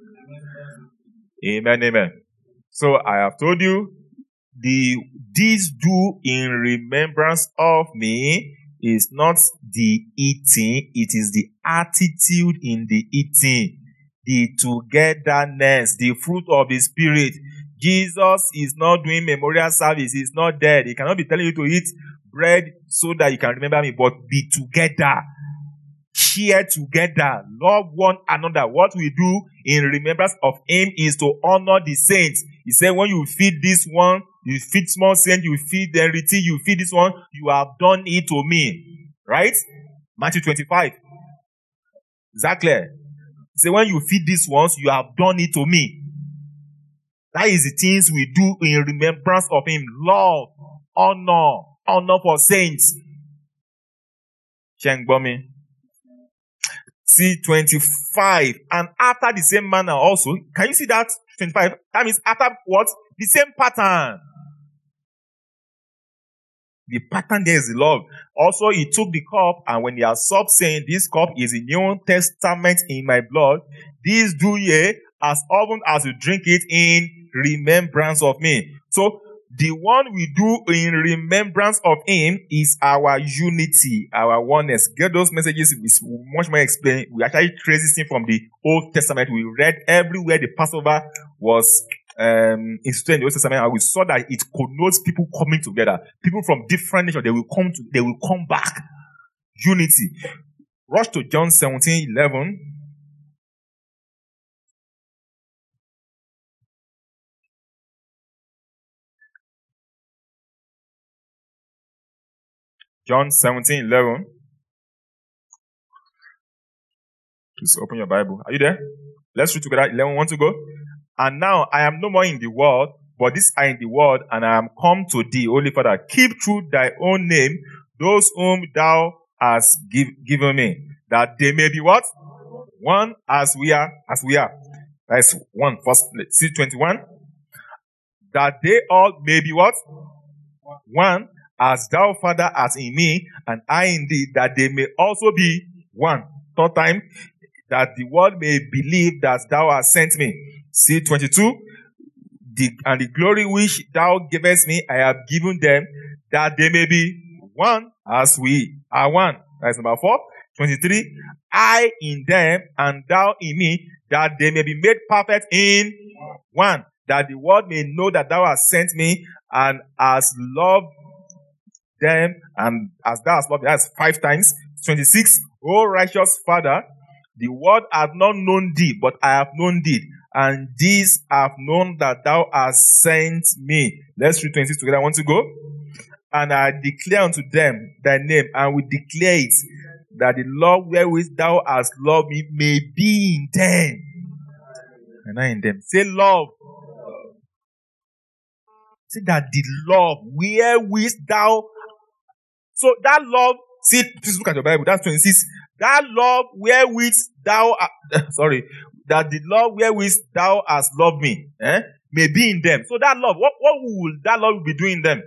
Amen, amen. So I have told you, the this do in remembrance of me is not the eating, it is the attitude in the eating, the togetherness, the fruit of the Spirit, Jesus is not doing memorial service. He's not dead. He cannot be telling you to eat bread so that you can remember me, but be together. Share together. Love one another. What we do in remembrance of him is to honor the saints. He said, when you feed this one, you feed small saint, you feed the retí, you feed this one, you have done it to me. Right? Matthew twenty-five. Is that clear? He said, when you feed these ones, you have done it to me. That is the things we do in remembrance of him. Love, honor, honor for saints. Shengbomi. See twenty-five. And after the same manner also, can you see that? twenty-five. That means after what? The same pattern. The pattern there is the love. Also, he took the cup, and when he had supped, saying, this cup is the New Testament in my blood. This do ye as often as you drink it in remembrance of me. So, the one we do in remembrance of him is our unity, our oneness. Get those messages is much more explained. We actually trace this thing from the Old Testament. We read everywhere the Passover was um, instituted in the Old Testament, and we saw that it connotes people coming together. People from different nations, they will come to, they will come back. Unity. Rush to John seventeen eleven. John seventeen eleven. Please open your Bible. Are you there? Let's read together. eleven. Want to go? And now I am no more in the world, but these are in the world, and I am come to thee, Holy Father. Keep true thy own name, those whom thou hast give, given me, that they may be what? One as we are, as we are. That's one. First, let's see twenty-one. That they all may be what? One, as thou, Father, art in me, and I in thee, that they may also be one. Third time, that the world may believe that thou hast sent me. See twenty-two. The, and the glory which thou gavest me, I have given them, that they may be one as we are one. That's number four. twenty-three. I in them, and thou in me, that they may be made perfect in one. That the world may know that thou hast sent me, and hast loved them, and as thou hast loved me. That's five times. twenty-six. O righteous Father, the world hath not known thee, but I have known thee, and these have known that thou hast sent me. Let's read twenty-six together. I want to go. And I declare unto them thy name, and we declare it, that the love wherewith thou hast loved me may be in them, and I in them. Say love. Say that the love wherewith thou. So that love. See, please look at your Bible. That's twenty-six. That love wherewith thou. Uh, sorry. That the love wherewith thou hast loved me, eh, may be in them. So that love, what, what will that love be doing in them?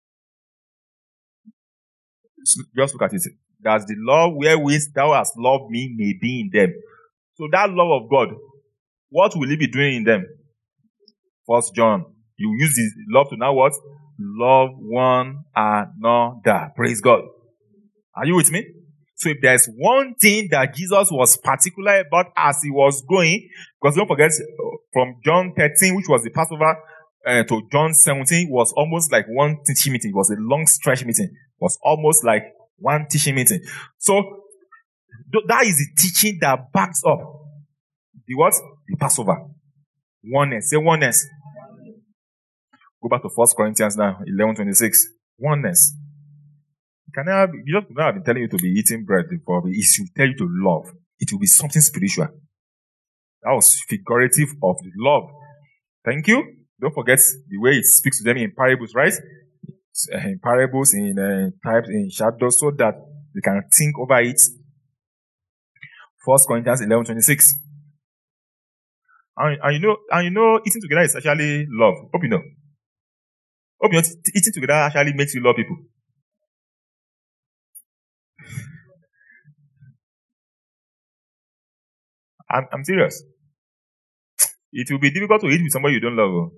Just look at it. That the love wherewith thou hast loved me may be in them. So that love of God, what will it be doing in them? First John. You use this love to now what? Love one another. Praise God. Are you with me? So if there's one thing that Jesus was particular about as he was going, because don't forget, from John thirteen, which was the Passover, uh, to John seventeen, was almost like one teaching meeting. It was a long stretch meeting. It was almost like one teaching meeting. So th- that is the teaching that backs up the what? The Passover. Oneness. Say oneness. Go back to First Corinthians now, eleven twenty-six. Oneness. Can I have, you just know I've been telling you to be eating bread before, but it should tell you to love. It will be something spiritual. That was figurative of the love. Thank you. Don't forget the way it speaks to them in parables, right? In parables, in uh, types, in shadows, so that they can think over it. First Corinthians eleven twenty-six. And, and you know, and you know, eating together is actually love. Hope you know. Hope you know, eating together actually makes you love people. I'm, I'm serious. It will be difficult to eat with somebody you don't love.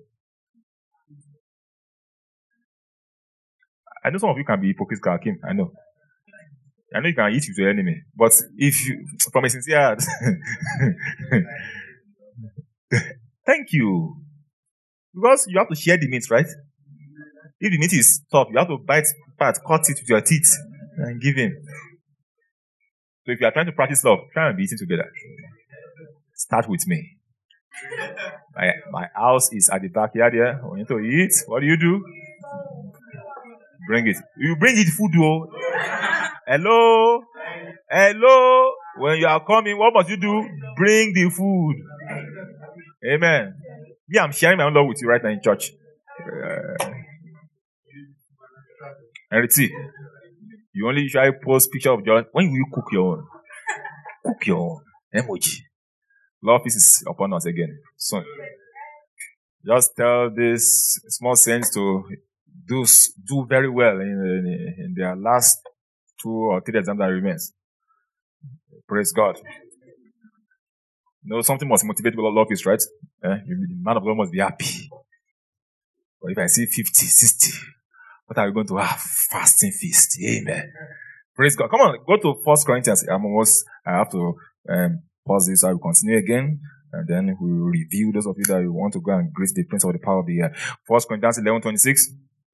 I know some of you can be hypocrites, Kakim. I know. I know you can eat with your enemy. But if you, from a sincere heart, thank you. Because you have to share the meat, right? If the meat is tough, you have to bite part, cut it with your teeth, and give him. So if you are trying to practice love, try and be eating together. Start with me. My, my house is at the backyard here. When you to eat, what do you do? Bring it. You bring it food, though. Hello? Hello? When you are coming, what must you do? Bring the food. Amen. Yeah, I'm sharing my own love with you right now in church. Uh, and see, you only usually post picture of your. When will you cook your own? Cook your own. Emoji. Love is upon us again soon. Just tell this small saints to do do very well in, in, in their last two or three exams that remains. Praise God. You know, something must motivate love is, right? Eh? The man of God must be happy. But if I see fifty, sixty, what are we going to have? Fasting feast. Amen. Praise God. Come on, go to First Corinthians. I'm almost, I have to um, pause this. I will continue again. And then we will review those of you that you want to go and greet the Prince of the Power of the Air. First Corinthians eleven twenty-six.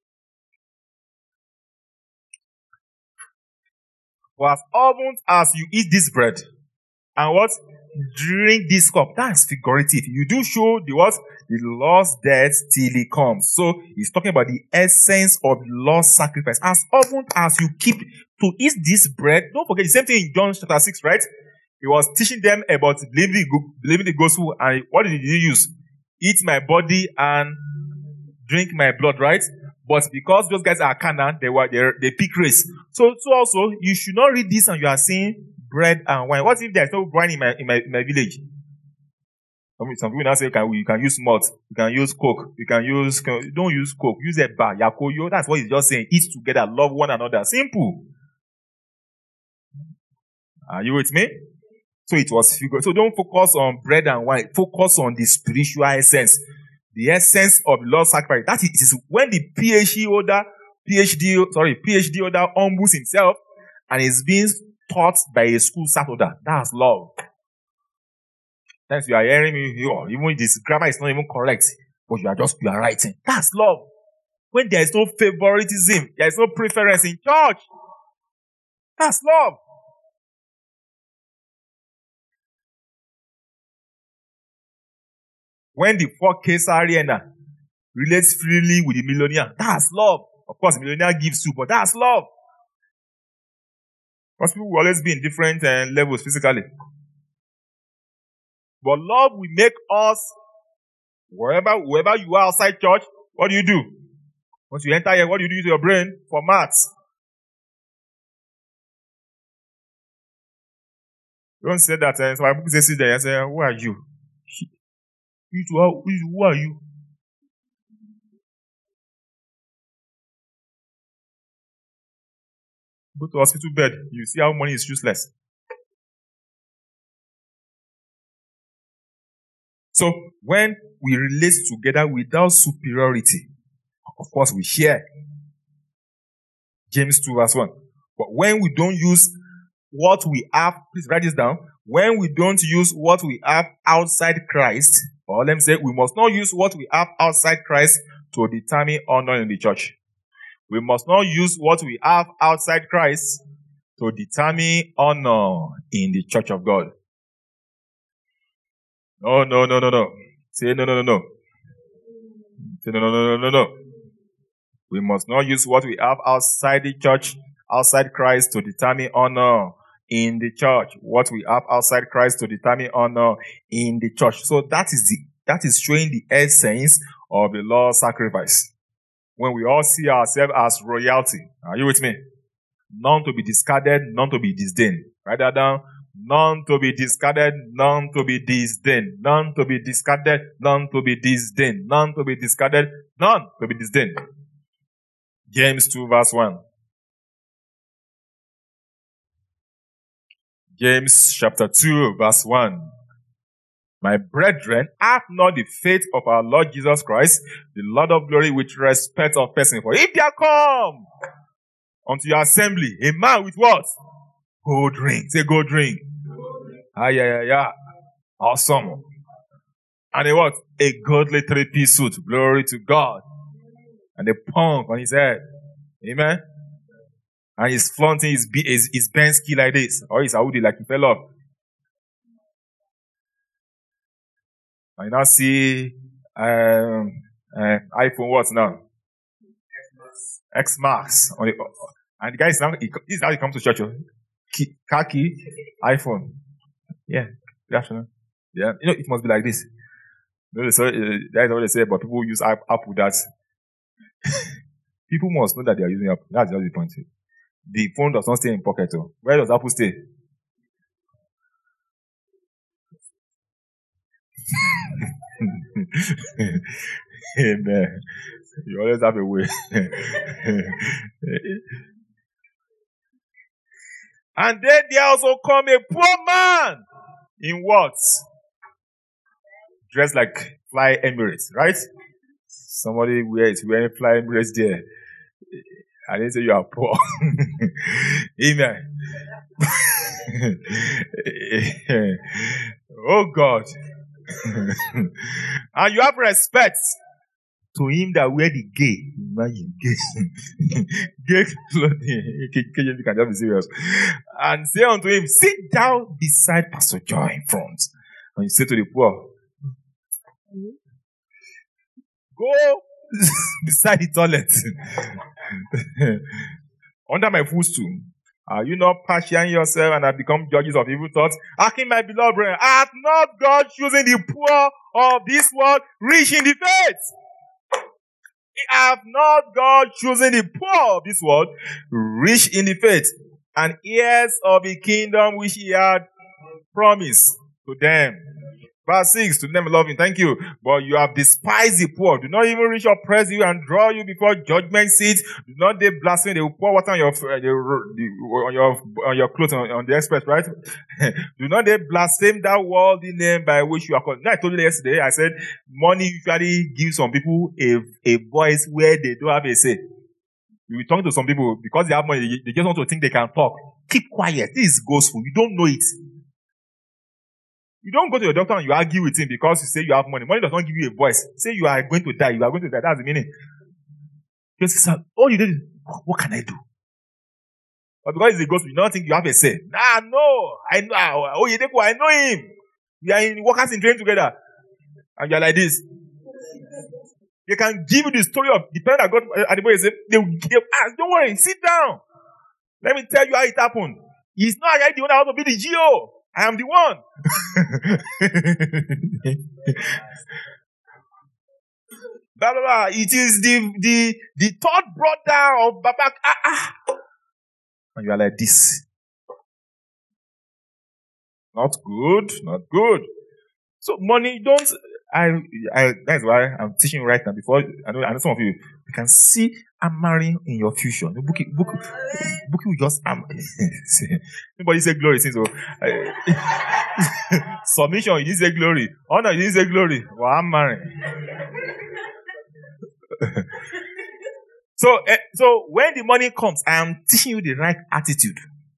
For as often as you eat this bread and what? Drink this cup. That's figurative. You do show the what? The Lord's death till he comes. So he's talking about the essence of the Lord's sacrifice. As often as you keep to eat this bread, don't forget the same thing in John chapter six, right? He was teaching them about believing the, believing the gospel, and what did he use? Eat my body and drink my blood, right? But because those guys are Canaan, they were they, they pick race. So, so also you should not read this and you are saying bread and wine. What if there's no wine in my in my in my village? Some, some people now say can you can use malt, you can use coke, you can use can, don't use coke, use a bar, yakoyo. That's what he's just saying. Eat together, love one another. Simple. Are you with me? So it was figure. So don't focus on bread and wine. Focus on the spiritual essence. The essence of Lord's sacrifice. That is, it is when the PhD holder, PhD, sorry, PhD holder humbles himself and is being taught by a school staff holder. That's love. Thanks, you are hearing me. Even if this grammar is not even correct, but you are just, you are writing. That's love. When there is no favoritism, there is no preference in church. That's love. When the four Caesariana relates freely with the millionaire, that's love. Of course, the millionaire gives you, but that's love. Because people will always be in different uh, levels physically. But love will make us, wherever, wherever you are outside church, what do you do? Once you enter here, what do you do to your brain? For maths. Don't say that. Uh, so my book says sit there and say, who are you? Who are you? Go to hospital bed. You see how money is useless. So when we relate together without superiority, of course we share. James two verse one. But when we don't use what we have, please write this down. When we don't use what we have outside Christ, or let me say, we must not use what we have outside Christ to determine honor in the church. We must not use what we have outside Christ to determine honor in the church of God. No, no, no, no, no. Say no, no, no, no. Say no, no, no, no, no, no. We must not use what we have outside the church, outside Christ to determine honor in the church. What we have outside Christ to determine honor in the church. So that is the that is showing the essence of the Lord's sacrifice. When we all see ourselves as royalty. Are you with me? None to be discarded, none to be disdained. Write that down. None to be discarded, none to be disdained. None to be discarded, none to be disdained. None to be discarded, none to be disdained. James two verse one. James chapter two verse one. My brethren, have not the faith of our Lord Jesus Christ, the Lord of glory, with respect of person. For if there come unto your assembly a man with what? Go drink. Say go drink. Ah, yeah, yeah, yeah. Awesome. And a what? A godly three-piece suit. Glory to God. And a punk on his head. Amen. And he's flaunting his, his, his Benz key like this. Or his Audi like he fell off. And you now see um, uh, iPhone what now? X Max. On the, and the guy is now, he, this is how he comes to church. Key, car key, iPhone. Yeah. Good afternoon. Yeah. You know, it must be like this. You know, so, uh, that is what they say, but people use Apple that. People must know that they are using Apple. That's just the point. The phone does not stay in pocket. Oh. Where does Apple stay? Amen. You always have a way. And then there also come a poor man. In what? Dressed like Fly Emirates, right? Somebody wears wearing Fly Emirates there. I didn't say you are poor. Amen. Oh God. And you have respect to him that wear the gay. Imagine gay. Gay clothing. You can just be serious. And say unto him, sit down beside Pastor Joy in front. And you say to the poor, go beside the toilet. Under my footstool. Are you not passioning yourself and have become judges of evil thoughts? Asking my beloved brethren, hath not God chosen the poor of this world rich in the faith? Hath not God chosen the poor of this world rich in the faith and heirs of the kingdom which he had promised to them? Verse six, to them loving, thank you. But you have despised the poor. Do not even reach oppress you and draw you before judgment seat. Do not they blaspheme. They will pour water on your, uh, the, on your, on your clothes, on, on the express, right? Do not they blaspheme that worthy name by which you are called. Now, I told you yesterday, I said, money usually gives some people a, a voice where they don't have a say. You talk to some people, because they have money, they just want to think they can talk. Keep quiet. This is gospel. You don't know it. You don't go to your doctor and you argue with him because you say you have money. Money does not give you a voice. Say you are going to die. You are going to die. That's the meaning. Because all you do is, what can I do? But because it's a gospel, you don't think you have a say. Nah, no. I know. Oh, you I know him. We are in workers in training together. And you are like this. They can give you the story of the parent that got at the boy. Say, they will ask, don't worry, sit down. Let me tell you how it happened. He's not the one that wants to be the G O. I am the one. Blah, blah, blah. It is the, the, the third brother of Babak. Ah, ah. And you are like this. Not good. Not good. So money, don't, I, I, that's why I'm teaching right now. Before, I know, I know some of you, you can see I'm marrying in your future. The book, book, book will just, um, nobody say glory, since so. Uh, submission, you didn't say glory. Honor, you didn't say glory. Well, I'm marrying. so, uh, so when the money comes, I am teaching you the right attitude.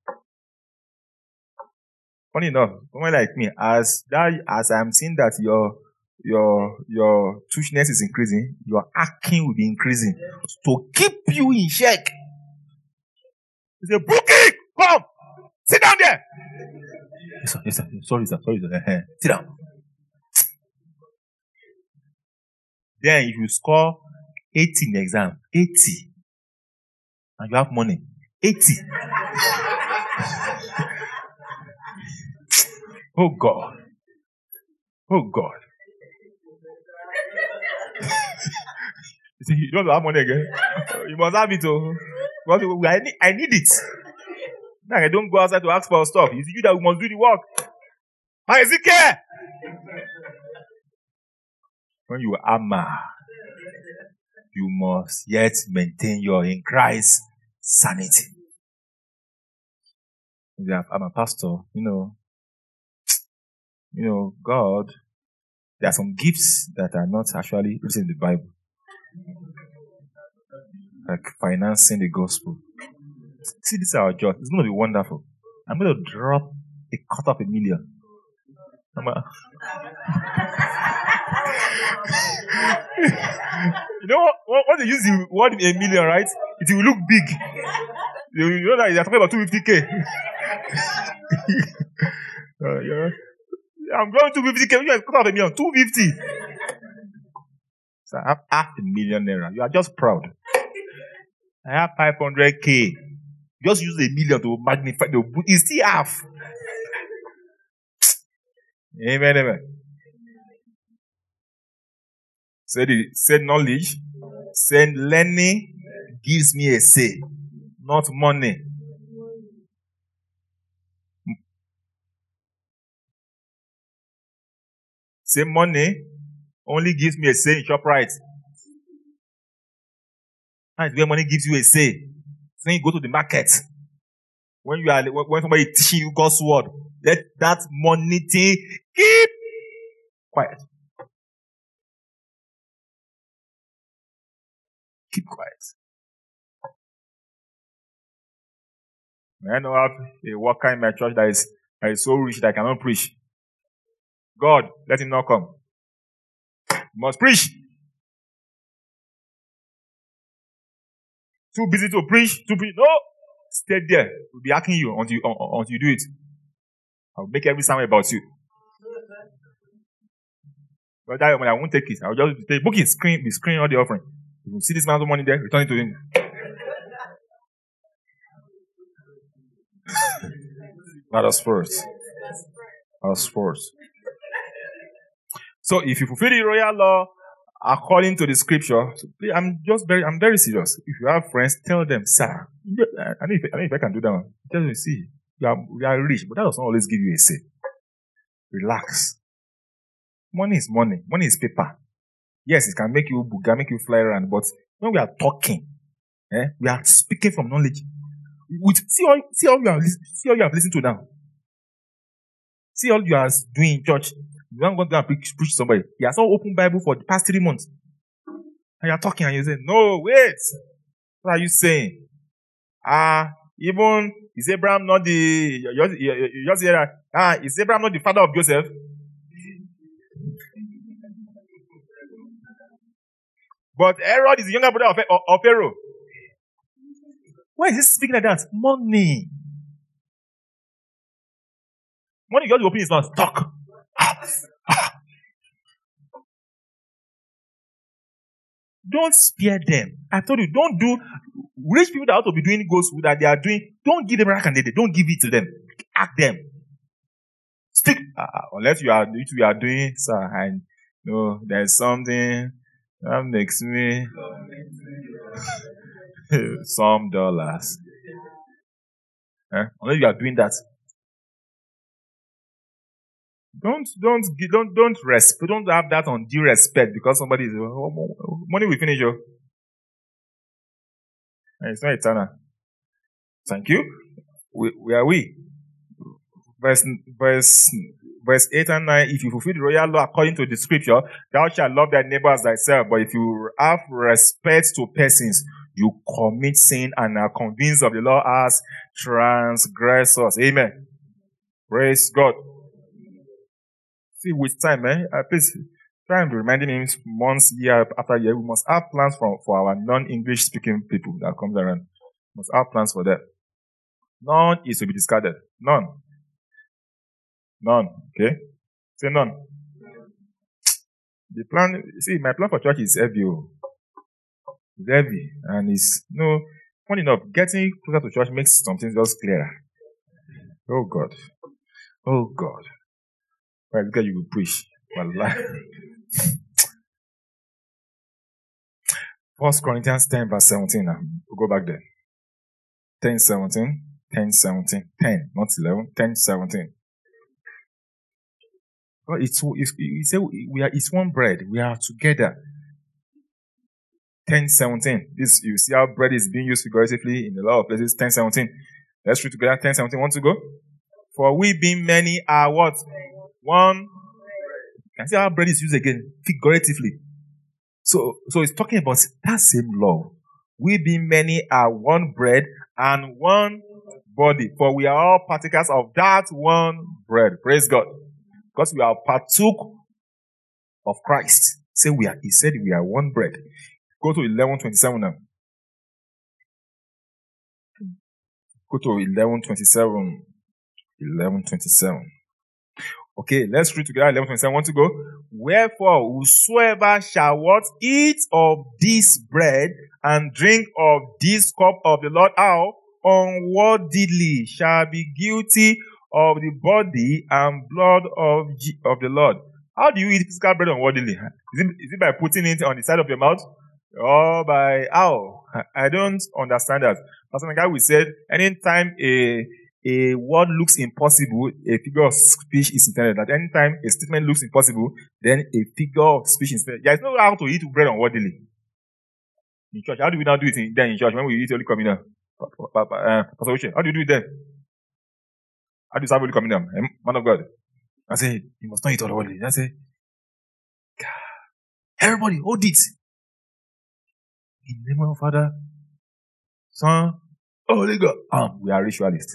Funny enough, someone like me, as that, as I'm seeing that your, your, your touchiness is increasing, your acting will be increasing to keep you in check. He said, Bookie, come, sit down there. Yes, sir, yes, sir. Sorry, sir, sorry, sir. Sit down. Then if you score eighty in the exam, eighty, and you have money, eighty. Oh God. Oh God. You see, you don't have money again. You must have it. Oh. I need, I need it. Now I don't go outside to ask for stuff. It's you that we must do the work. How is it care? When you armor, you must yet maintain your in Christ sanity. I'm a pastor, you know. You know, God, there are some gifts that are not actually written in the Bible. Like financing the gospel. See, this is our job. It's going to be wonderful. I'm going to drop a cut of a million. I'm a... You know what? When they use the word a million, right? It will look big. You know that they're talking about two hundred fifty k. uh, yeah. I'm going to two hundred fifty k. You guys cut out a million. two hundred fifty. So I have half a million naira. You are just proud. I have five hundred k. Just use a million to magnify the. It's still half. Amen, amen. Say the say knowledge, say learning gives me a say, not money. Say money only gives me a say in ShopRite. And where money gives you a say. So you go to the market. When you are when somebody teaching you God's word, let that money thing keep quiet. Keep quiet. I know I have a worker in my church that is, that is so rich that I cannot preach. God, let him not come. You must preach. Too busy to preach, too busy. No, stay there. We'll be asking you until you, until you do it. I'll make every sermon about you. But that when I won't take it, I'll just take book it, screen, be screening all the offering. You will see this man's money there, return it to him. Let us first. Let us first. So if you fulfill the royal law according to the scripture, I'm just very, I'm very serious. If you have friends, tell them, sir, I know if, I, know if I can do that one. Tell them, see, you are, you are rich, but that does not always give you a say. Relax. Money is money. Money is paper. Yes, it can make you can make you fly around, but when we are talking, eh, we are speaking from knowledge. With, see all, see all you are, see all you have listened to now. See all you are doing in church. You don't go and preach, preach to somebody. He has not opened Bible for the past three months. And you are talking and you say, no, wait. What are you saying? Ah, uh, even, is Abraham not the, you just, you just hear that, ah, is Abraham not the father of Joseph? But Herod is the younger brother of, of, of Pharaoh. Why is he speaking like that? Money. Money, you just open his mouth, talk. Don't spare them. I told you, don't do rich people that ought to be doing gospel that they are doing. Don't give them rack and they don't give it to them. Ask them. Stick uh, unless you are you are doing, sir. And you know, there's something that makes me some dollars. Eh? Unless you are doing that. Don't don't don't don't respect. Don't have that undue respect because somebody is oh, money will finish you. And it's not eternal. Thank you. We, where are we? Verse verse verse eight and nine. If you fulfill the royal law according to the scripture, thou shalt love thy neighbor as thyself. But if you have respect to persons, you commit sin and are convinced of the law as transgressors. Amen. Praise God. See, with time, eh? Uh, please try and be reminding me months, year after year. We must have plans for, for our non-English speaking people that comes around. We must have plans for that. None is to be discarded. None. None. Okay? Say none. The plan, see, my plan for church is heavy. It's heavy. And it's, you know, funny enough, getting closer to church makes something just clearer. Oh God. Oh God. Right, look at you will preach. First Corinthians ten verse seventeen now. We'll go back there. ten seventeen. ten seventeen. ten, not eleven. ten seventeen. Well, it's, it's, it's, we are, it's one bread. We are together. ten seventeen. This, you see how bread is being used figuratively in a lot of places. ten seventeen. Let's read together. ten seventeen. Want to go? For we being many are what? One. Can see how bread is used again figuratively. So, so it's talking about that same love. We being many are one bread and one body, for we are all partakers of that one bread. Praise God, because we are partook of Christ. Say we are, he said we are one bread. Go to eleven twenty-seven now. Go to eleven twenty-seven. eleven twenty-seven. Okay, let's read together. eleven twenty-seven. Want to go? Wherefore, whosoever shall what eat of this bread and drink of this cup of the Lord, how unworthily shall be guilty of the body and blood of, G- of the Lord. How do you eat physical bread unworthily? Is it, is it by putting it on the side of your mouth? Or by how? I don't understand that. Pastor Nagai, we said anytime a a word looks impossible, a figure of speech is intended. At any time a statement looks impossible, then a figure of speech is intended. There is no how to eat bread unworthily. In church, how do we now do it in, then in church when we eat Holy Communion? Uh, Pastor Uche, how do you do it then? How do you serve Holy Communion? Eh, man of God. I say, you must not eat unworthily. I say, everybody hold it. In the name of Father, Son, Holy God. Um, we are ritualists.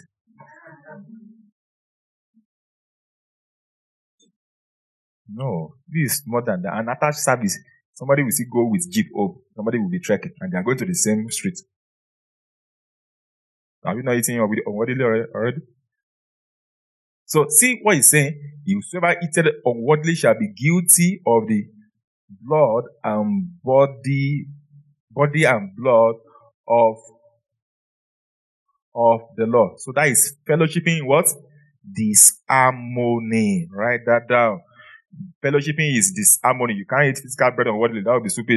No, this is more than that. An attached service. Somebody will see go with jeep home. Somebody will be trekking, and they are going to the same street. Have you not eaten unworthily already? So see what he's saying. Whosoever eateth unworthily shall be guilty of the blood and body, body and blood of of the Lord. So that is fellowshipping in what? Disharmony. Write that down. Fellowshipping is disharmony. You can't eat physical bread unworthily. That would be stupid.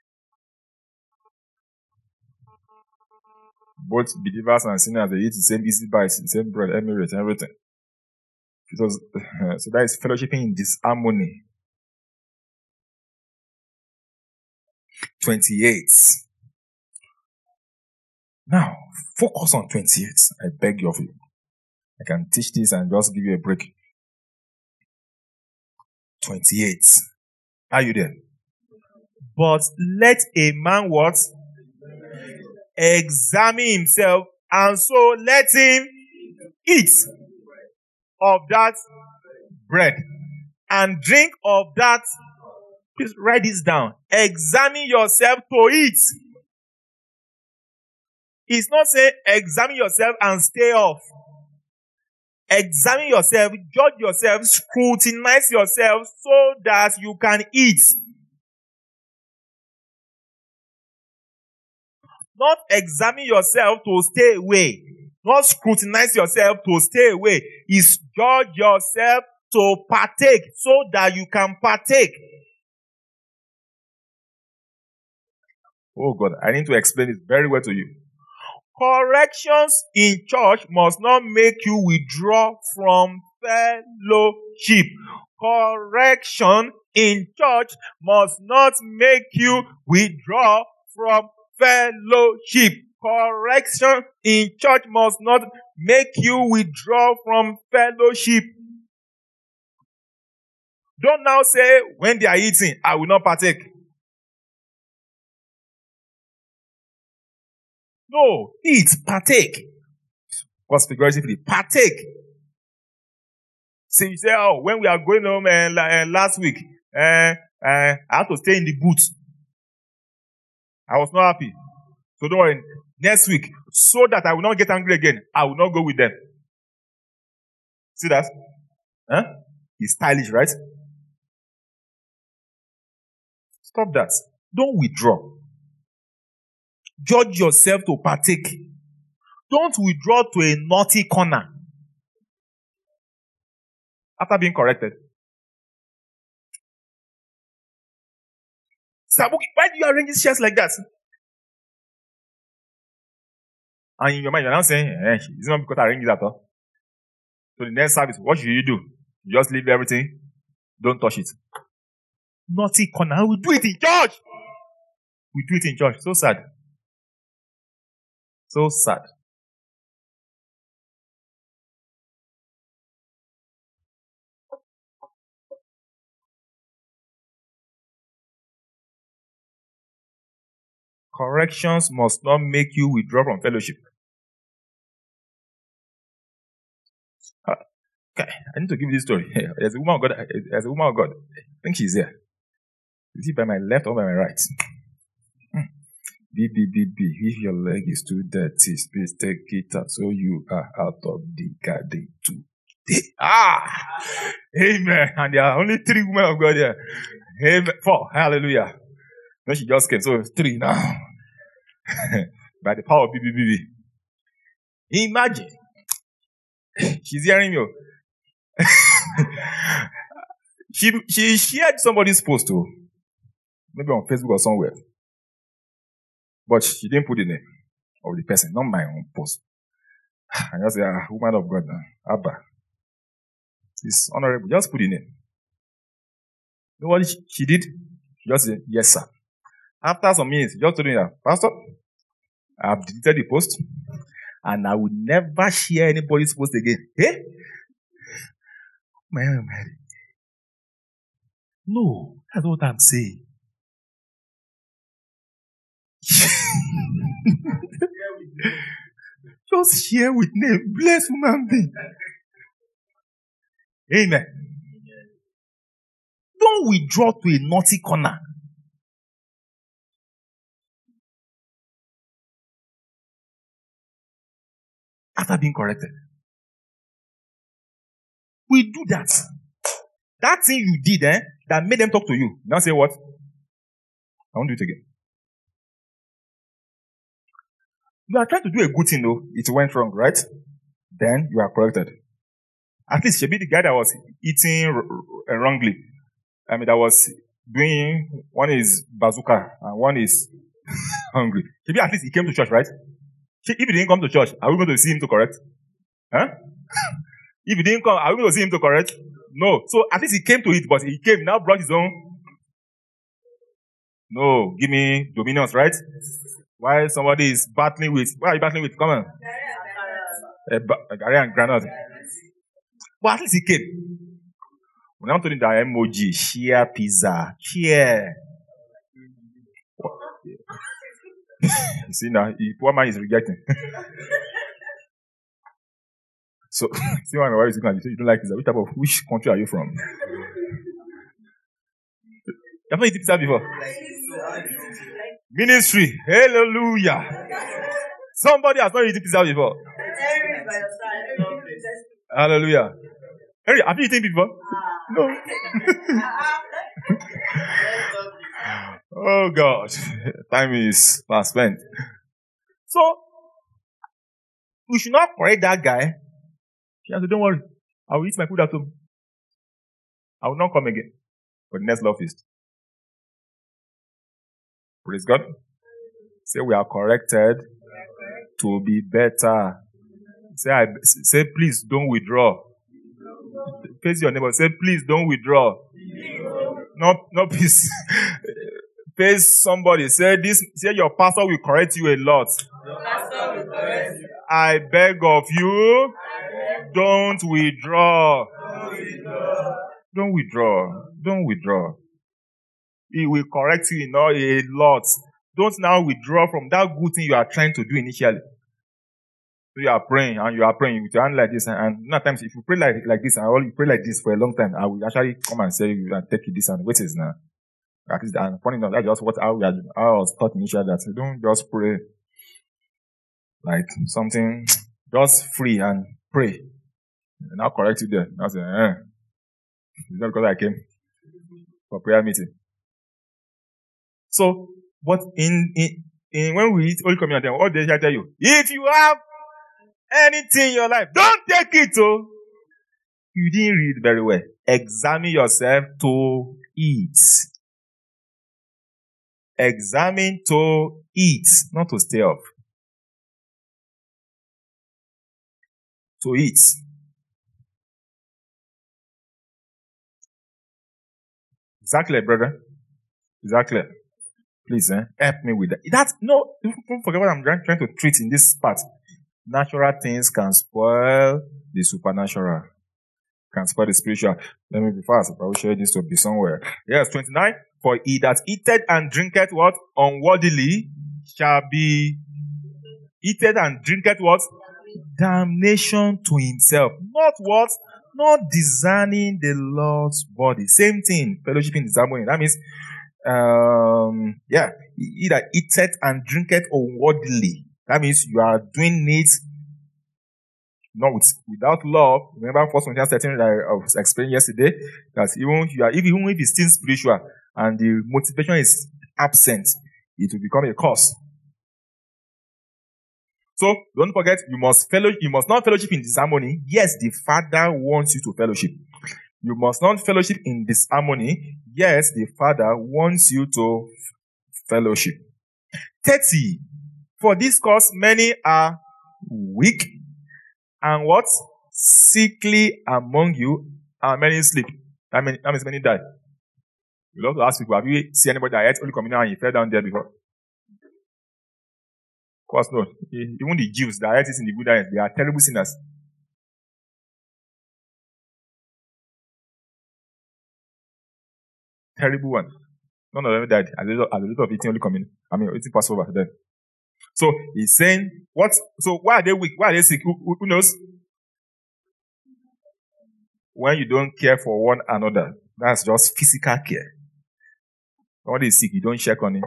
Both believers and sinners, they eat the same easy bites, the same bread, Emirates, everything. Because, uh, so that is fellowshipping in disharmony. twenty-eight. Now, focus on twenty-eight. I beg you of you. I can teach this and just give you a break. twenty-eight. Are you there? But let a man what? Examine himself, and so let him eat of that bread and drink of that. Please write this down. Examine yourself to eat. It's not saying examine yourself and stay off. Examine yourself, judge yourself, scrutinize yourself so that you can eat. Not examine yourself to stay away. Not scrutinize yourself to stay away. It's judge yourself to partake so that you can partake. Oh God, I need to explain it very well to you. Corrections in church must not make you withdraw from fellowship. Correction in church must not make you withdraw from fellowship. Correction in church must not make you withdraw from fellowship. Don't now say, when they are eating, I will not partake. No, eat, partake. Because figuratively, partake. See, you say, oh, when we are going home uh, uh, last week, uh, uh, I had to stay in the booth. I was not happy. So don't worry. Next week, so that I will not get angry again, I will not go with them. See that? Huh? It's stylish, right? Stop that. Don't withdraw. Judge yourself to partake. Don't withdraw to a naughty corner after being corrected. Sabuki, why do you arrange these chairs like that? And in your mind, you're now saying, eh, it's not because I arranged it at all. So the next service, what should you do? You just leave everything. Don't touch it. Naughty corner. We do it in church. We do it in church. So sad. So sad. Corrections must not make you withdraw from fellowship. Uh, okay, I need to give you this story. There's a woman of God. There's a woman of God. I think she's here. Is it by my left or by my right? B, B, B, B. If your leg is too dirty, please take it out so you are out of the garden too. Ah! Amen. And there are only three women of God here. Amen. Four. Hallelujah. No, she just came. So three now. By the power of B, B, B, B. Imagine. She's hearing you. she, she shared somebody's post too. Maybe on Facebook or somewhere. But she didn't put the name of the person, not my own post. I just say, ah, woman of God now. Abba. It's honorable. Just put the name. You know what she, she did? She just said, yes, sir. After some minutes, she just told me, Pastor, I've deleted the post and I will never share anybody's post again. Hey? Man, man. No, that's what I'm saying. Just share with name. Bless human being. Amen. Don't withdraw to a naughty corner. After being corrected. We do that. That thing you did, eh, that made them talk to you. Now say what? I won't do it again. You are trying to do a good thing, though. It went wrong, right? Then you are corrected. At least she be the guy that was eating r- r- wrongly. I mean, that was doing, one is bazooka and one is hungry. Maybe at least he came to church, right? If he didn't come to church, are we going to see him to correct? Huh? If he didn't come, are we going to see him to correct? No. So at least he came to it, but he came, now brought his own. No, give me dominions, right? Why somebody is battling with, why are you battling with? Come on. A, a Gary and granite. But at least he came. When I'm telling the emoji, share pizza, share. You see now, the poor man is rejecting. So, see one why is looking at you say you don't like pizza. Which type of, which country are you from? You've not eaten pizza before? Ministry, hallelujah. Somebody has not eaten pizza before. Hallelujah. Henry, have you eaten before? No. Oh God, time is fast spent. So, we should not correct that guy. She said, don't worry, I will eat my food at home. I will not come again for the next love feast. Praise God. Say we are corrected to be better. Say, I, say please don't withdraw. Face your neighbor. Say please don't withdraw. Not, not please. Face somebody. Say this. Say your pastor will correct you a lot. Your pastor will correct you. I beg of you, beg don't withdraw. Don't withdraw. Don't withdraw. Don't withdraw. He will correct you in all a lot. Don't now withdraw from that good thing you are trying to do initially. So you are praying and you are praying with your hand like this, and, and many times if you pray like like this and you pray like this for a long time, I will actually come and say you and take you this and wait is now. At least, and funny enough, that's just what I, I was taught initially, that you don't just pray like something, just free and pray. And I'll correct you there. I'll say, eh. It's not because I came for prayer meeting. So, but in, in, in when we eat Holy Communion, what did I tell you? If you have anything in your life, don't take it, oh. You didn't read very well. Examine yourself to eat. Examine to eat, not to stay off. To eat. Exactly, brother. Exactly. Please, eh, help me with that. That's no, don't forget what I'm trying, trying to treat in this part. Natural things can spoil the supernatural. Can spoil the spiritual. Let me be fast. I will share this to be somewhere. Yes, twenty-nine. For he that eateth and drinketh what? Unworthily shall be eateth and drinketh what? Damnation to himself. Not what? Not discerning the Lord's body. Same thing. Fellowshipping is harmony. That means um, yeah, he that eateth and drinketh unworthily. That means you are doing it not with, without love. Remember First Corinthians thirteen that I was explaining yesterday, that even if you are, even if it's still spiritual and the motivation is absent, it will become a curse. So don't forget, you must fellow, you must not fellowship in disharmony. Yes, the Father wants you to fellowship. You must not fellowship in disharmony. Yes, the Father wants you to fellowship. thirty. For this cause many are weak and what? Sickly among you, and many sleep. That means, that means many die. You love to ask people, have you seen anybody that ate Holy Communion and he fell down there before? Of course not. Even the Jews that ate it in the wilderness, they are terrible sinners. Terrible one. None of them died as a result of eating Holy Communion. I mean, eating Passover then. So he's saying, what? So why are they weak? Why are they sick? Who, who knows? When you don't care for one another, that's just physical care. Somebody is sick, you don't check on him.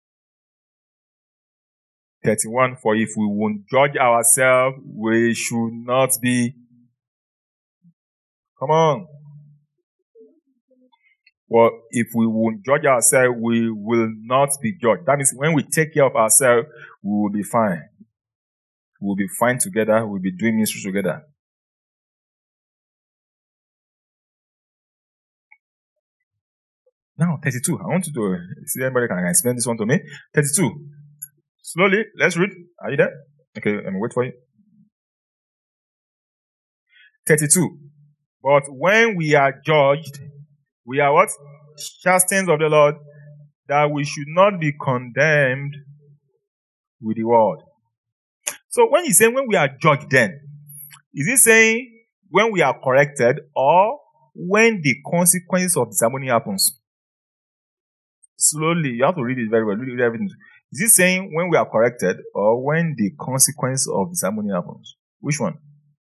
thirty-one. For if we won't judge ourselves, we should not be. Come on. Well, if we won't judge ourselves, we will not be judged. That means when we take care of ourselves, we will be fine. We will be fine together. We'll be doing ministry together. Now, thirty-two. I want you to see anybody can explain this one to me. thirty-two. Slowly, let's read. Are you there? Okay, let me wait for you. thirty-two. But when we are judged, we are what? Chastened of the Lord, that we should not be condemned with the world. So when he's saying when we are judged then, is he saying when we are corrected or when the consequences of disharmony happens? Slowly, you have to read it very well. Read everything. Is he saying when we are corrected or when the consequence of disharmony happens? Which one?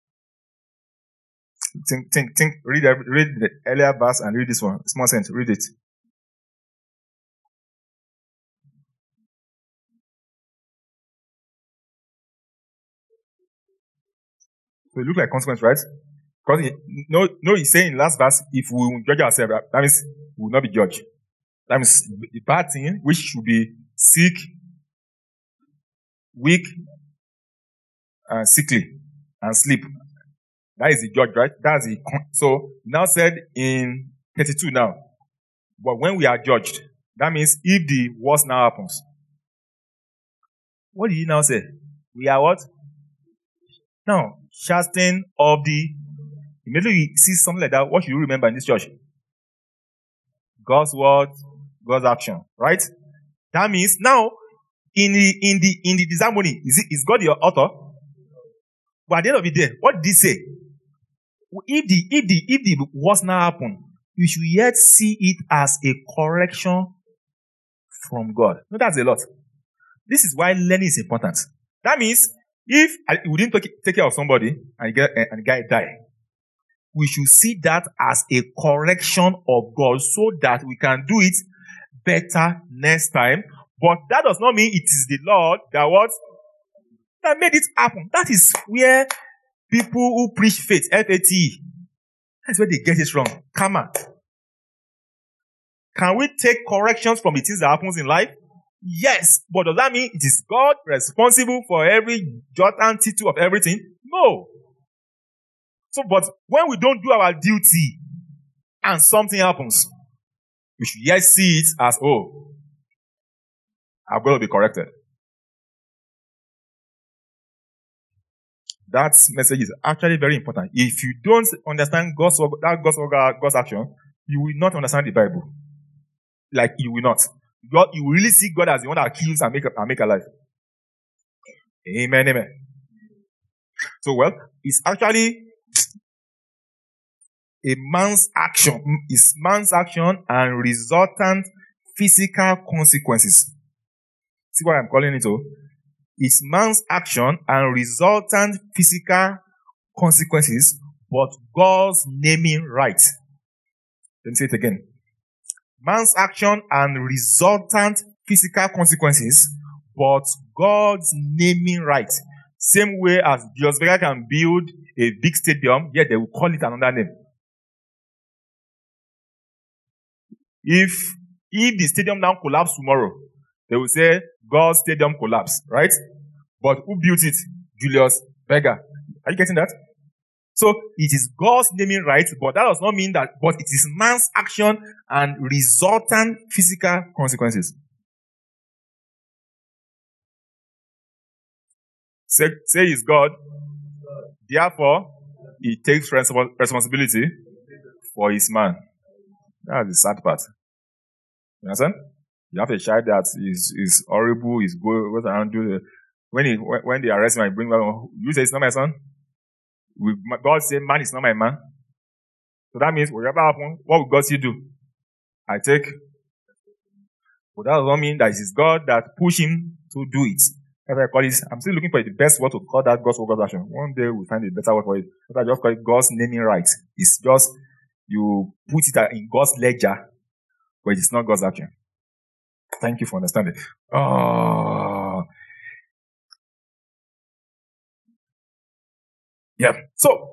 Think, think, think. Read, read the earlier verse and read this one. Small sense. Read it. So it looks like consequence, right? Because he, no, no, he's saying in last verse, if we judge ourselves, that means we will not be judged. That means the bad thing, which should be sick, weak, and sickly, and sleep. That is the judge, right? That's the con- so now said in thirty-two now. But when we are judged, that means if the worst now happens. What did he now say? We are what? Now, chastening of the. Immediately you see something like that, what should you remember in this church? God's word, God's action, right? That means now, in the in the in the disharmony, is it is God your author? But at the end of the day, what did he say? If the if the if the worst now happen, you should yet see it as a correction from God. No, that's a lot. This is why learning is important. That means if we didn't take, take care of somebody and the guy, and the guy died, we should see that as a correction of God so that we can do it better next time. But that does not mean it is the Lord that what that made it happen. That is where people who preach faith, F A T E, that's where they get it wrong. Karma. Can we take corrections from the things that happens in life? Yes. But does that mean it is God responsible for every jot and tittle of everything? No. So, but when we don't do our duty and something happens, we should yet see it as, oh, I've got to be corrected. That message is actually very important. If you don't understand God's that God's God's action, you will not understand the Bible. Like you will not. God, you will really see God as the one that kills and make and make alive. Amen, amen. So, well, it's actually a man's action. It's man's action and resultant physical consequences. See what I'm calling it? Oh? It's man's action and resultant physical consequences, but God's naming right. Let me say it again. man's action and resultant physical consequences, but God's naming right. Same way as Julius Berger can build a big stadium, yet they will call it another name. If if the stadium now collapse tomorrow, they will say God's stadium collapsed, right? But who built it? Julius Berger. Are you getting that? So it is God's naming right, but that does not mean that, but it is man's action and resultant physical consequences. Say, say he's God. Therefore, he takes respons- responsibility for his man. That's the sad part. You understand? You have a child that is is horrible, is go goes around do the, when he when they arrest him and bring him back, you say it's not my son. We, God said, man is not my man. So that means whatever happens, what will God still do? I take. But that does not mean that it is God that push him to do it. As I call it, I'm still looking for the best word to call that God's word action. One day we'll find a better word for it. But I just call it God's naming rights. It's just, you put it in God's ledger, but it's not God's action. Thank you for understanding. Oh. Yeah. So,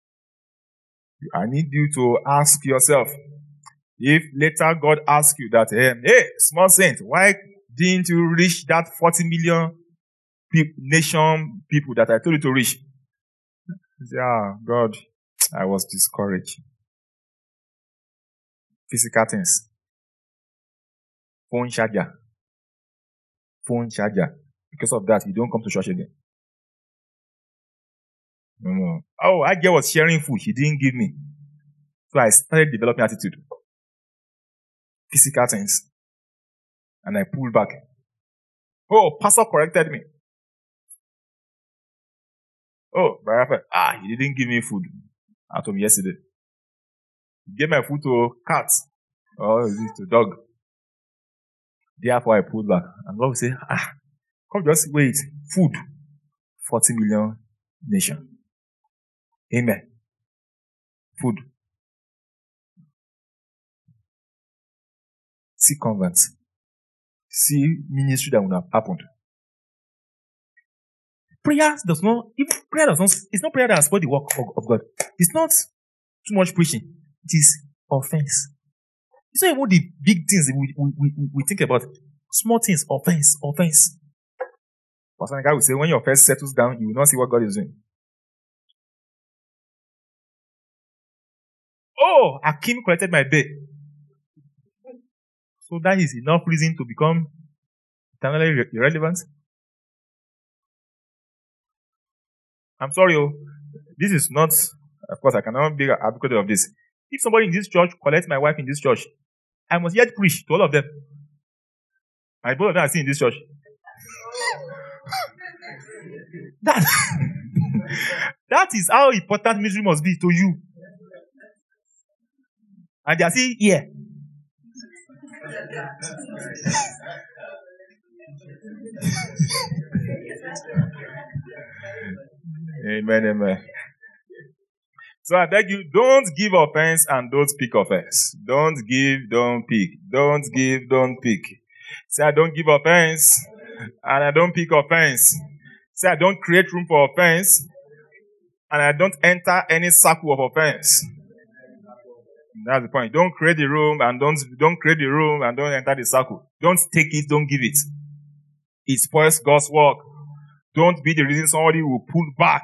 I need you to ask yourself, if later God asks you that, hey, hey small saint, why didn't you reach that forty million pe- nation people that I told you to reach? Yeah, God, I was discouraged. Physical things. Phone charger. Phone charger. Because of that, you don't come to church again. No, no. Oh, I girl was sharing food. She didn't give me. So I started developing attitude. Physical things. And I pulled back. Oh, pastor corrected me. Oh, Brother, ah, he didn't give me food. I told him yesterday. He gave my food to cat. Or is it to dog? Therefore, I pulled back. And God will say, ah, come just wait. Food. forty million nation. Amen. Food. See converts. See ministry that would have happened. Prayer does not, if prayer does not, it's not prayer that has spoiled the work of, of God. It's not too much preaching. It is offense. It's not even the big things that we, we, we, we think about. Small things, offense, offense. Pastor Ngai will say, when your offense settles down, you will not see what God is doing. Oh, Akim collected my bed. So that is enough reason to become eternally irrelevant. I'm sorry, oh, this is not, of course, I cannot be an advocate of this. If somebody in this church collects my wife in this church, I must yet preach to all of them. My both of them are still in this church. that, that is how important ministry must be to you. And they are still here. Amen, amen. So I beg you, don't give offense and don't pick offense. Don't give, don't pick. Don't give, don't pick. Say I don't give offense and I don't pick offense. Say I don't create room for offense and I don't enter any circle of offense. That's the point. Don't create the room and don't don't create the room and don't enter the circle. Don't take it, don't give it. It spoils God's work. Don't be the reason somebody will pull back.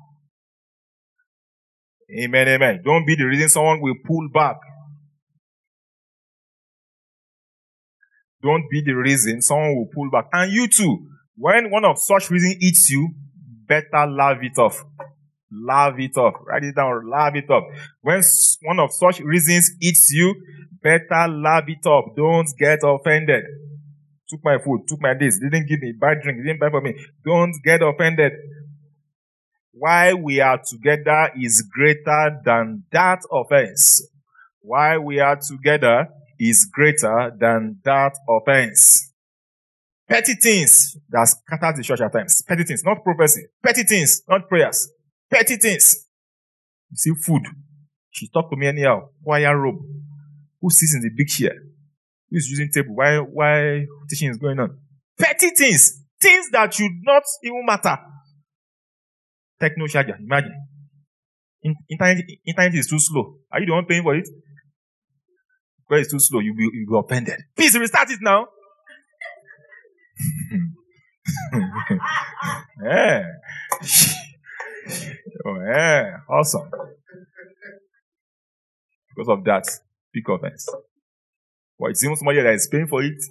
Amen, amen. Don't be the reason someone will pull back. Don't be the reason someone will pull back. And you too, when one of such reasons eats you, better laugh it off. Laugh it off. Write it down. Laugh it off. When one of such reasons eats you, better laugh it off. Don't get offended. Took my food, took my this, didn't give me, buy drink, didn't buy for me. Don't get offended. Why we are together is greater than that offense. Why we are together is greater than that offense. Petty things that scatter the church at times. Petty things, not prophecy. Petty things, not prayers. Petty things. You see, food. She talked to me anyhow. Choir robe. Who sits in the big chair? Who is using table while, while teaching is going on? Petty things. Things that should not even matter. Techno charger, imagine. In, internet, internet is too slow. Are you the one paying for it? Because it's too slow, you'll be, you'll be offended. Please restart it now. Yeah. Oh, yeah. Awesome. Because of that, big offense. Well, it's even somebody that is paying for it.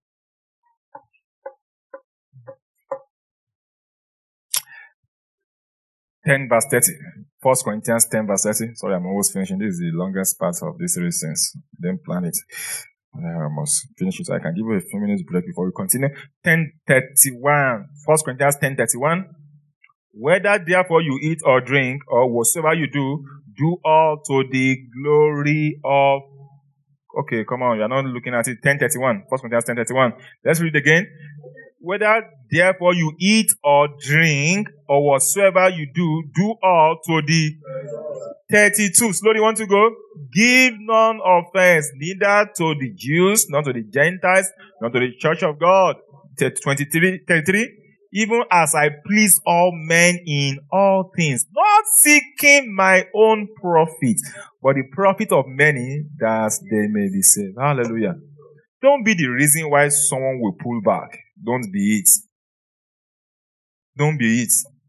ten verse thirty. First Corinthians ten verse thirty. Sorry, I'm almost finishing. This is the longest part of this series since then plan it. I must finish it. I can give you a few minutes break before we continue. ten thirty-one. First Corinthians ten thirty-one. Whether therefore you eat or drink or whatsoever you do, do all to the glory of. Okay, come on. You're not looking at it. ten thirty-one. First Corinthians ten thirty-one. Let's read it again. Whether therefore you eat or drink or whatsoever you do, do all to the thirty-two. Slowly want to go. Give none offense, neither to the Jews, nor to the Gentiles, nor to the church of God. twenty-three, thirty-three. Even as I please all men in all things, not seeking my own profit, but the profit of many, that they may be saved. Hallelujah. Don't be the reason why someone will pull back. Don't be it. Don't be it.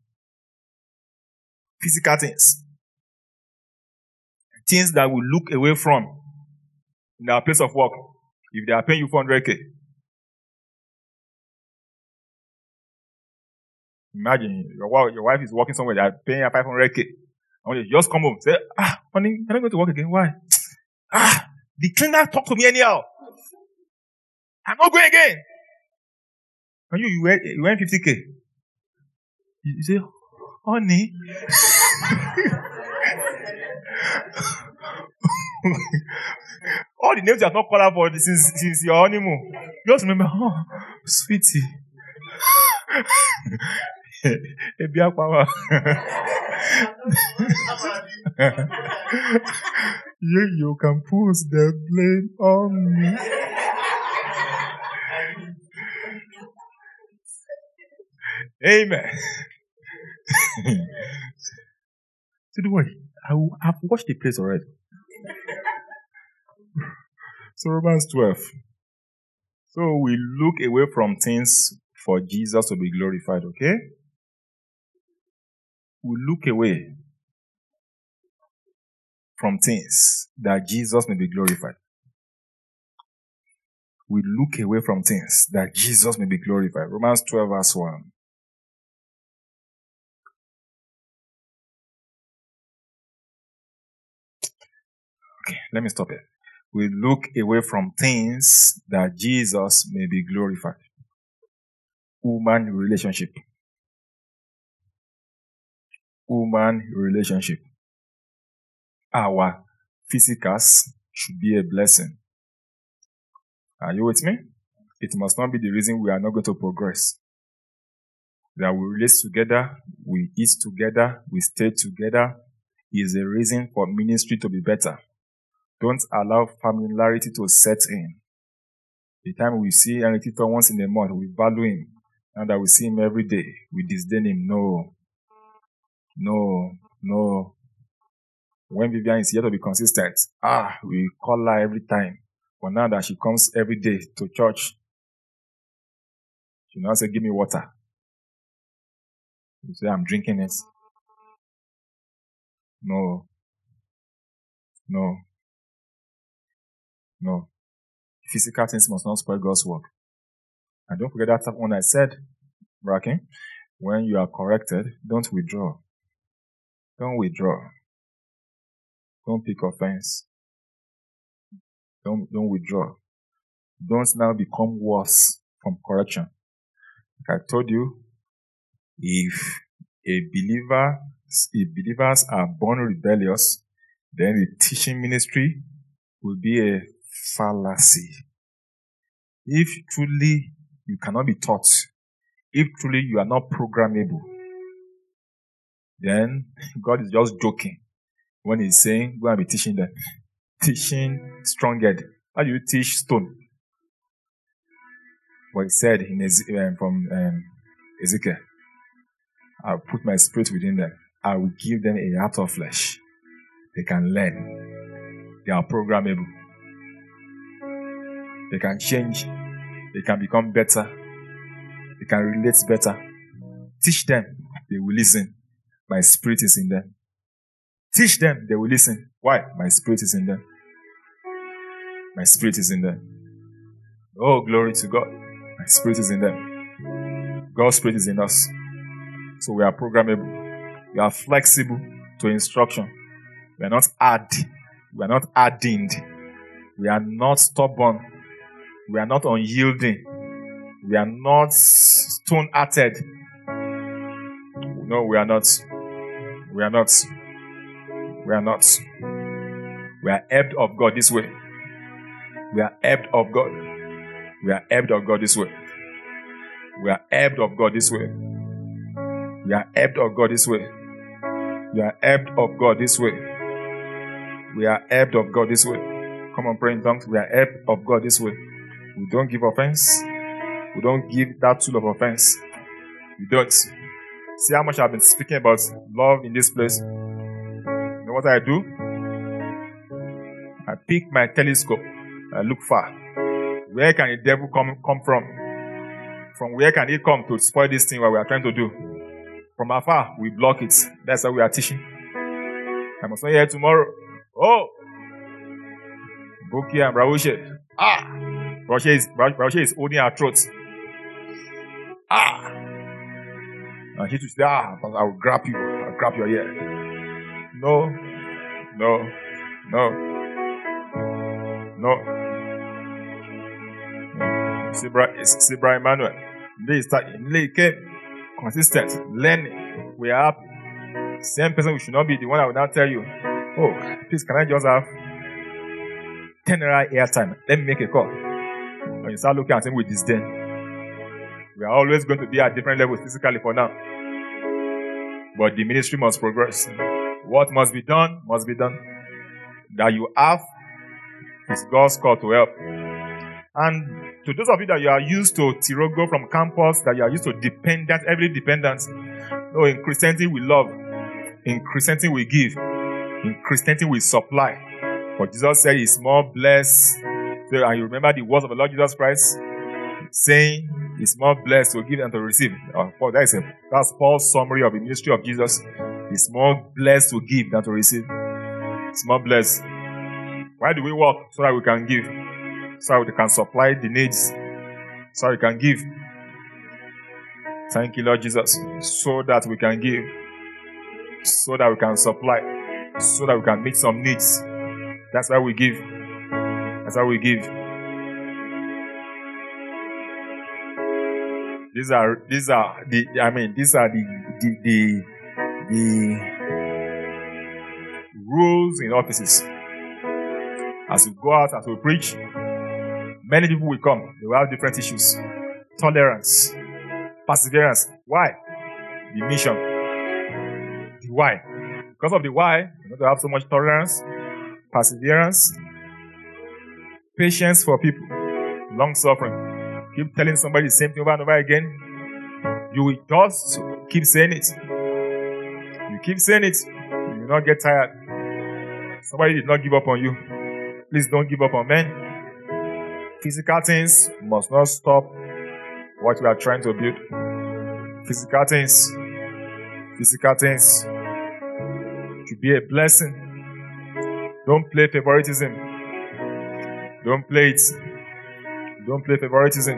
Physical things. Things that we look away from in our place of work. If they are paying you four hundred K. Imagine your wife, your wife is working somewhere, they are paying her five hundred K. And when you just come home, say, ah, honey, can I go to work again? Why? Ah, the cleaner talked to me anyhow. I'm not going again. And you, you earn, you earn fifty K. You say, honey. All the names you have not called her for since, since your honeymoon. Just remember, oh, sweetie. you, you can put the blame on me. Amen. So don't worry, I will, I've watched the place already. So Romans twelve. So we look away from things for Jesus to be glorified, okay? We look away from things that Jesus may be glorified. We look away from things that Jesus may be glorified. Romans twelve verse one. Okay, let me stop it. We look away from things that Jesus may be glorified. Human relationship. Human relationship. Our physicals should be a blessing. Are you with me? It must not be the reason we are not going to progress. That we relate together, we eat together, we stay together is a reason for ministry to be better. Don't allow familiarity to set in. The time we see Henry Tito once in a month, we value him. And that we see him every day, we disdain him. No. No. No. When Vivian is here to be consistent, ah, we call her every time. But now that she comes every day to church, she now say, give me water. You say, I'm drinking it. No. No. No. Physical things must not spoil God's work. And don't forget that one I said, Bracken, when you are corrected, don't withdraw. Don't withdraw. Don't pick offense. Don't, don't withdraw. Don't now become worse from correction. Like I told you, if a believer, if believers are born rebellious, then the teaching ministry will be a fallacy. If truly you cannot be taught, if truly you are not programmable, then God is just joking when he's saying, go and be teaching them. Teaching strong-head. How do you teach stone? But he said in Eze- um, from um, Ezekiel, I'll put my spirit within them. I will give them a heart of flesh. They can learn. They are programmable. They can change. They can become better. They can relate better. Teach them. They will listen. My spirit is in them. Teach them. They will listen. Why? My spirit is in them. My spirit is in them. Oh, glory to God. My spirit is in them. God's spirit is in us. So we are programmable. We are flexible to instruction. We are not add. We are not hardened. We are not stubborn. We are not unyielding. We are not stone-hearted. No, we are not. We are not. We are not. We are helped of God this way. We are helped of God. We are helped of God this way. We are helped of God this way. We are helped of God this way. We are helped of God this way. We are helped of God this way. Come on, pray in tongues. We are helped of God this way. We don't give offense. We don't give that tool of offense. We don't. See how much I've been speaking about love in this place. You know what I do? I pick my telescope. I look far. Where can the devil come, come from? From where can he come to spoil this thing what we are trying to do? From afar, we block it. That's how we are teaching. I must not hear tomorrow. Oh! Boki and Raushe. Ah! Raushe is, Raushe is holding her throat. Ah! And he to say, ah, I will grab you. I will grab your ear. No. No. No. No. Sibra, Sibra Emmanuel. They came consistent, learning. We are happy. Same person, we should not be the one I will now tell you, oh, please, can I just have ten naira airtime? Let me make a call. When you start looking at him with disdain, we are always going to be at different levels physically for now. But the ministry must progress. What must be done, must be done. That you have is God's call to help. And to those of you that you are used to Tirogo from campus, that you are used to dependent, every dependent. No, in Christianity we love. In Christianity we give. In Christianity we supply. But Jesus said he's more blessed. So, and you remember the words of the Lord Jesus Christ saying he's more blessed to give than to receive. Oh, Paul, that is a, that's Paul's summary of the ministry of Jesus. He's more blessed to give than to receive. It's more blessed. Why do we work? So that we can give. So that we can supply the needs. So that we can give. Thank you, Lord Jesus. So that we can give. So that we can supply. So that we can meet some needs. That's why we give. That's why we give. These are these are the I mean these are the the the, the rules in offices. As we go out, as we preach, many people will come. They will have different issues. Tolerance, perseverance. Why? The mission. The why. Because of the why, you know, they have so much tolerance, perseverance, patience for people, long suffering. Keep telling somebody the same thing over and over again. You will just keep saying it. You keep saying it, you will not get tired. Somebody did not give up on you. Please don't give up on men. Physical things must not stop what we are trying to build. Physical things, physical things should be a blessing. Don't play favoritism. Don't play it. Don't play favoritism.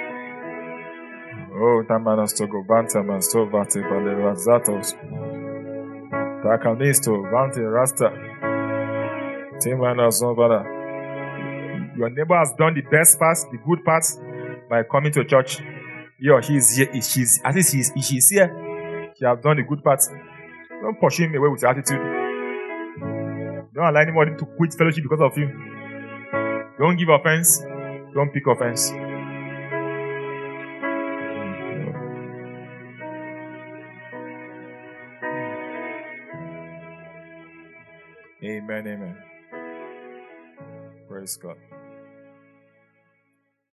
Oh, Tamanas to go Bantamas to Vate Valerazatos. Takanisto, Vante Rasta. Timanas Ovada. Your neighbor has done the best part, the good part, by coming to church. He or she is here. She's, at least she's, she's here. She has done the good part. Don't push him away with your attitude. Don't allow anybody to quit fellowship because of you. Don't give offense. Don't pick offense. Amen, amen. Praise God.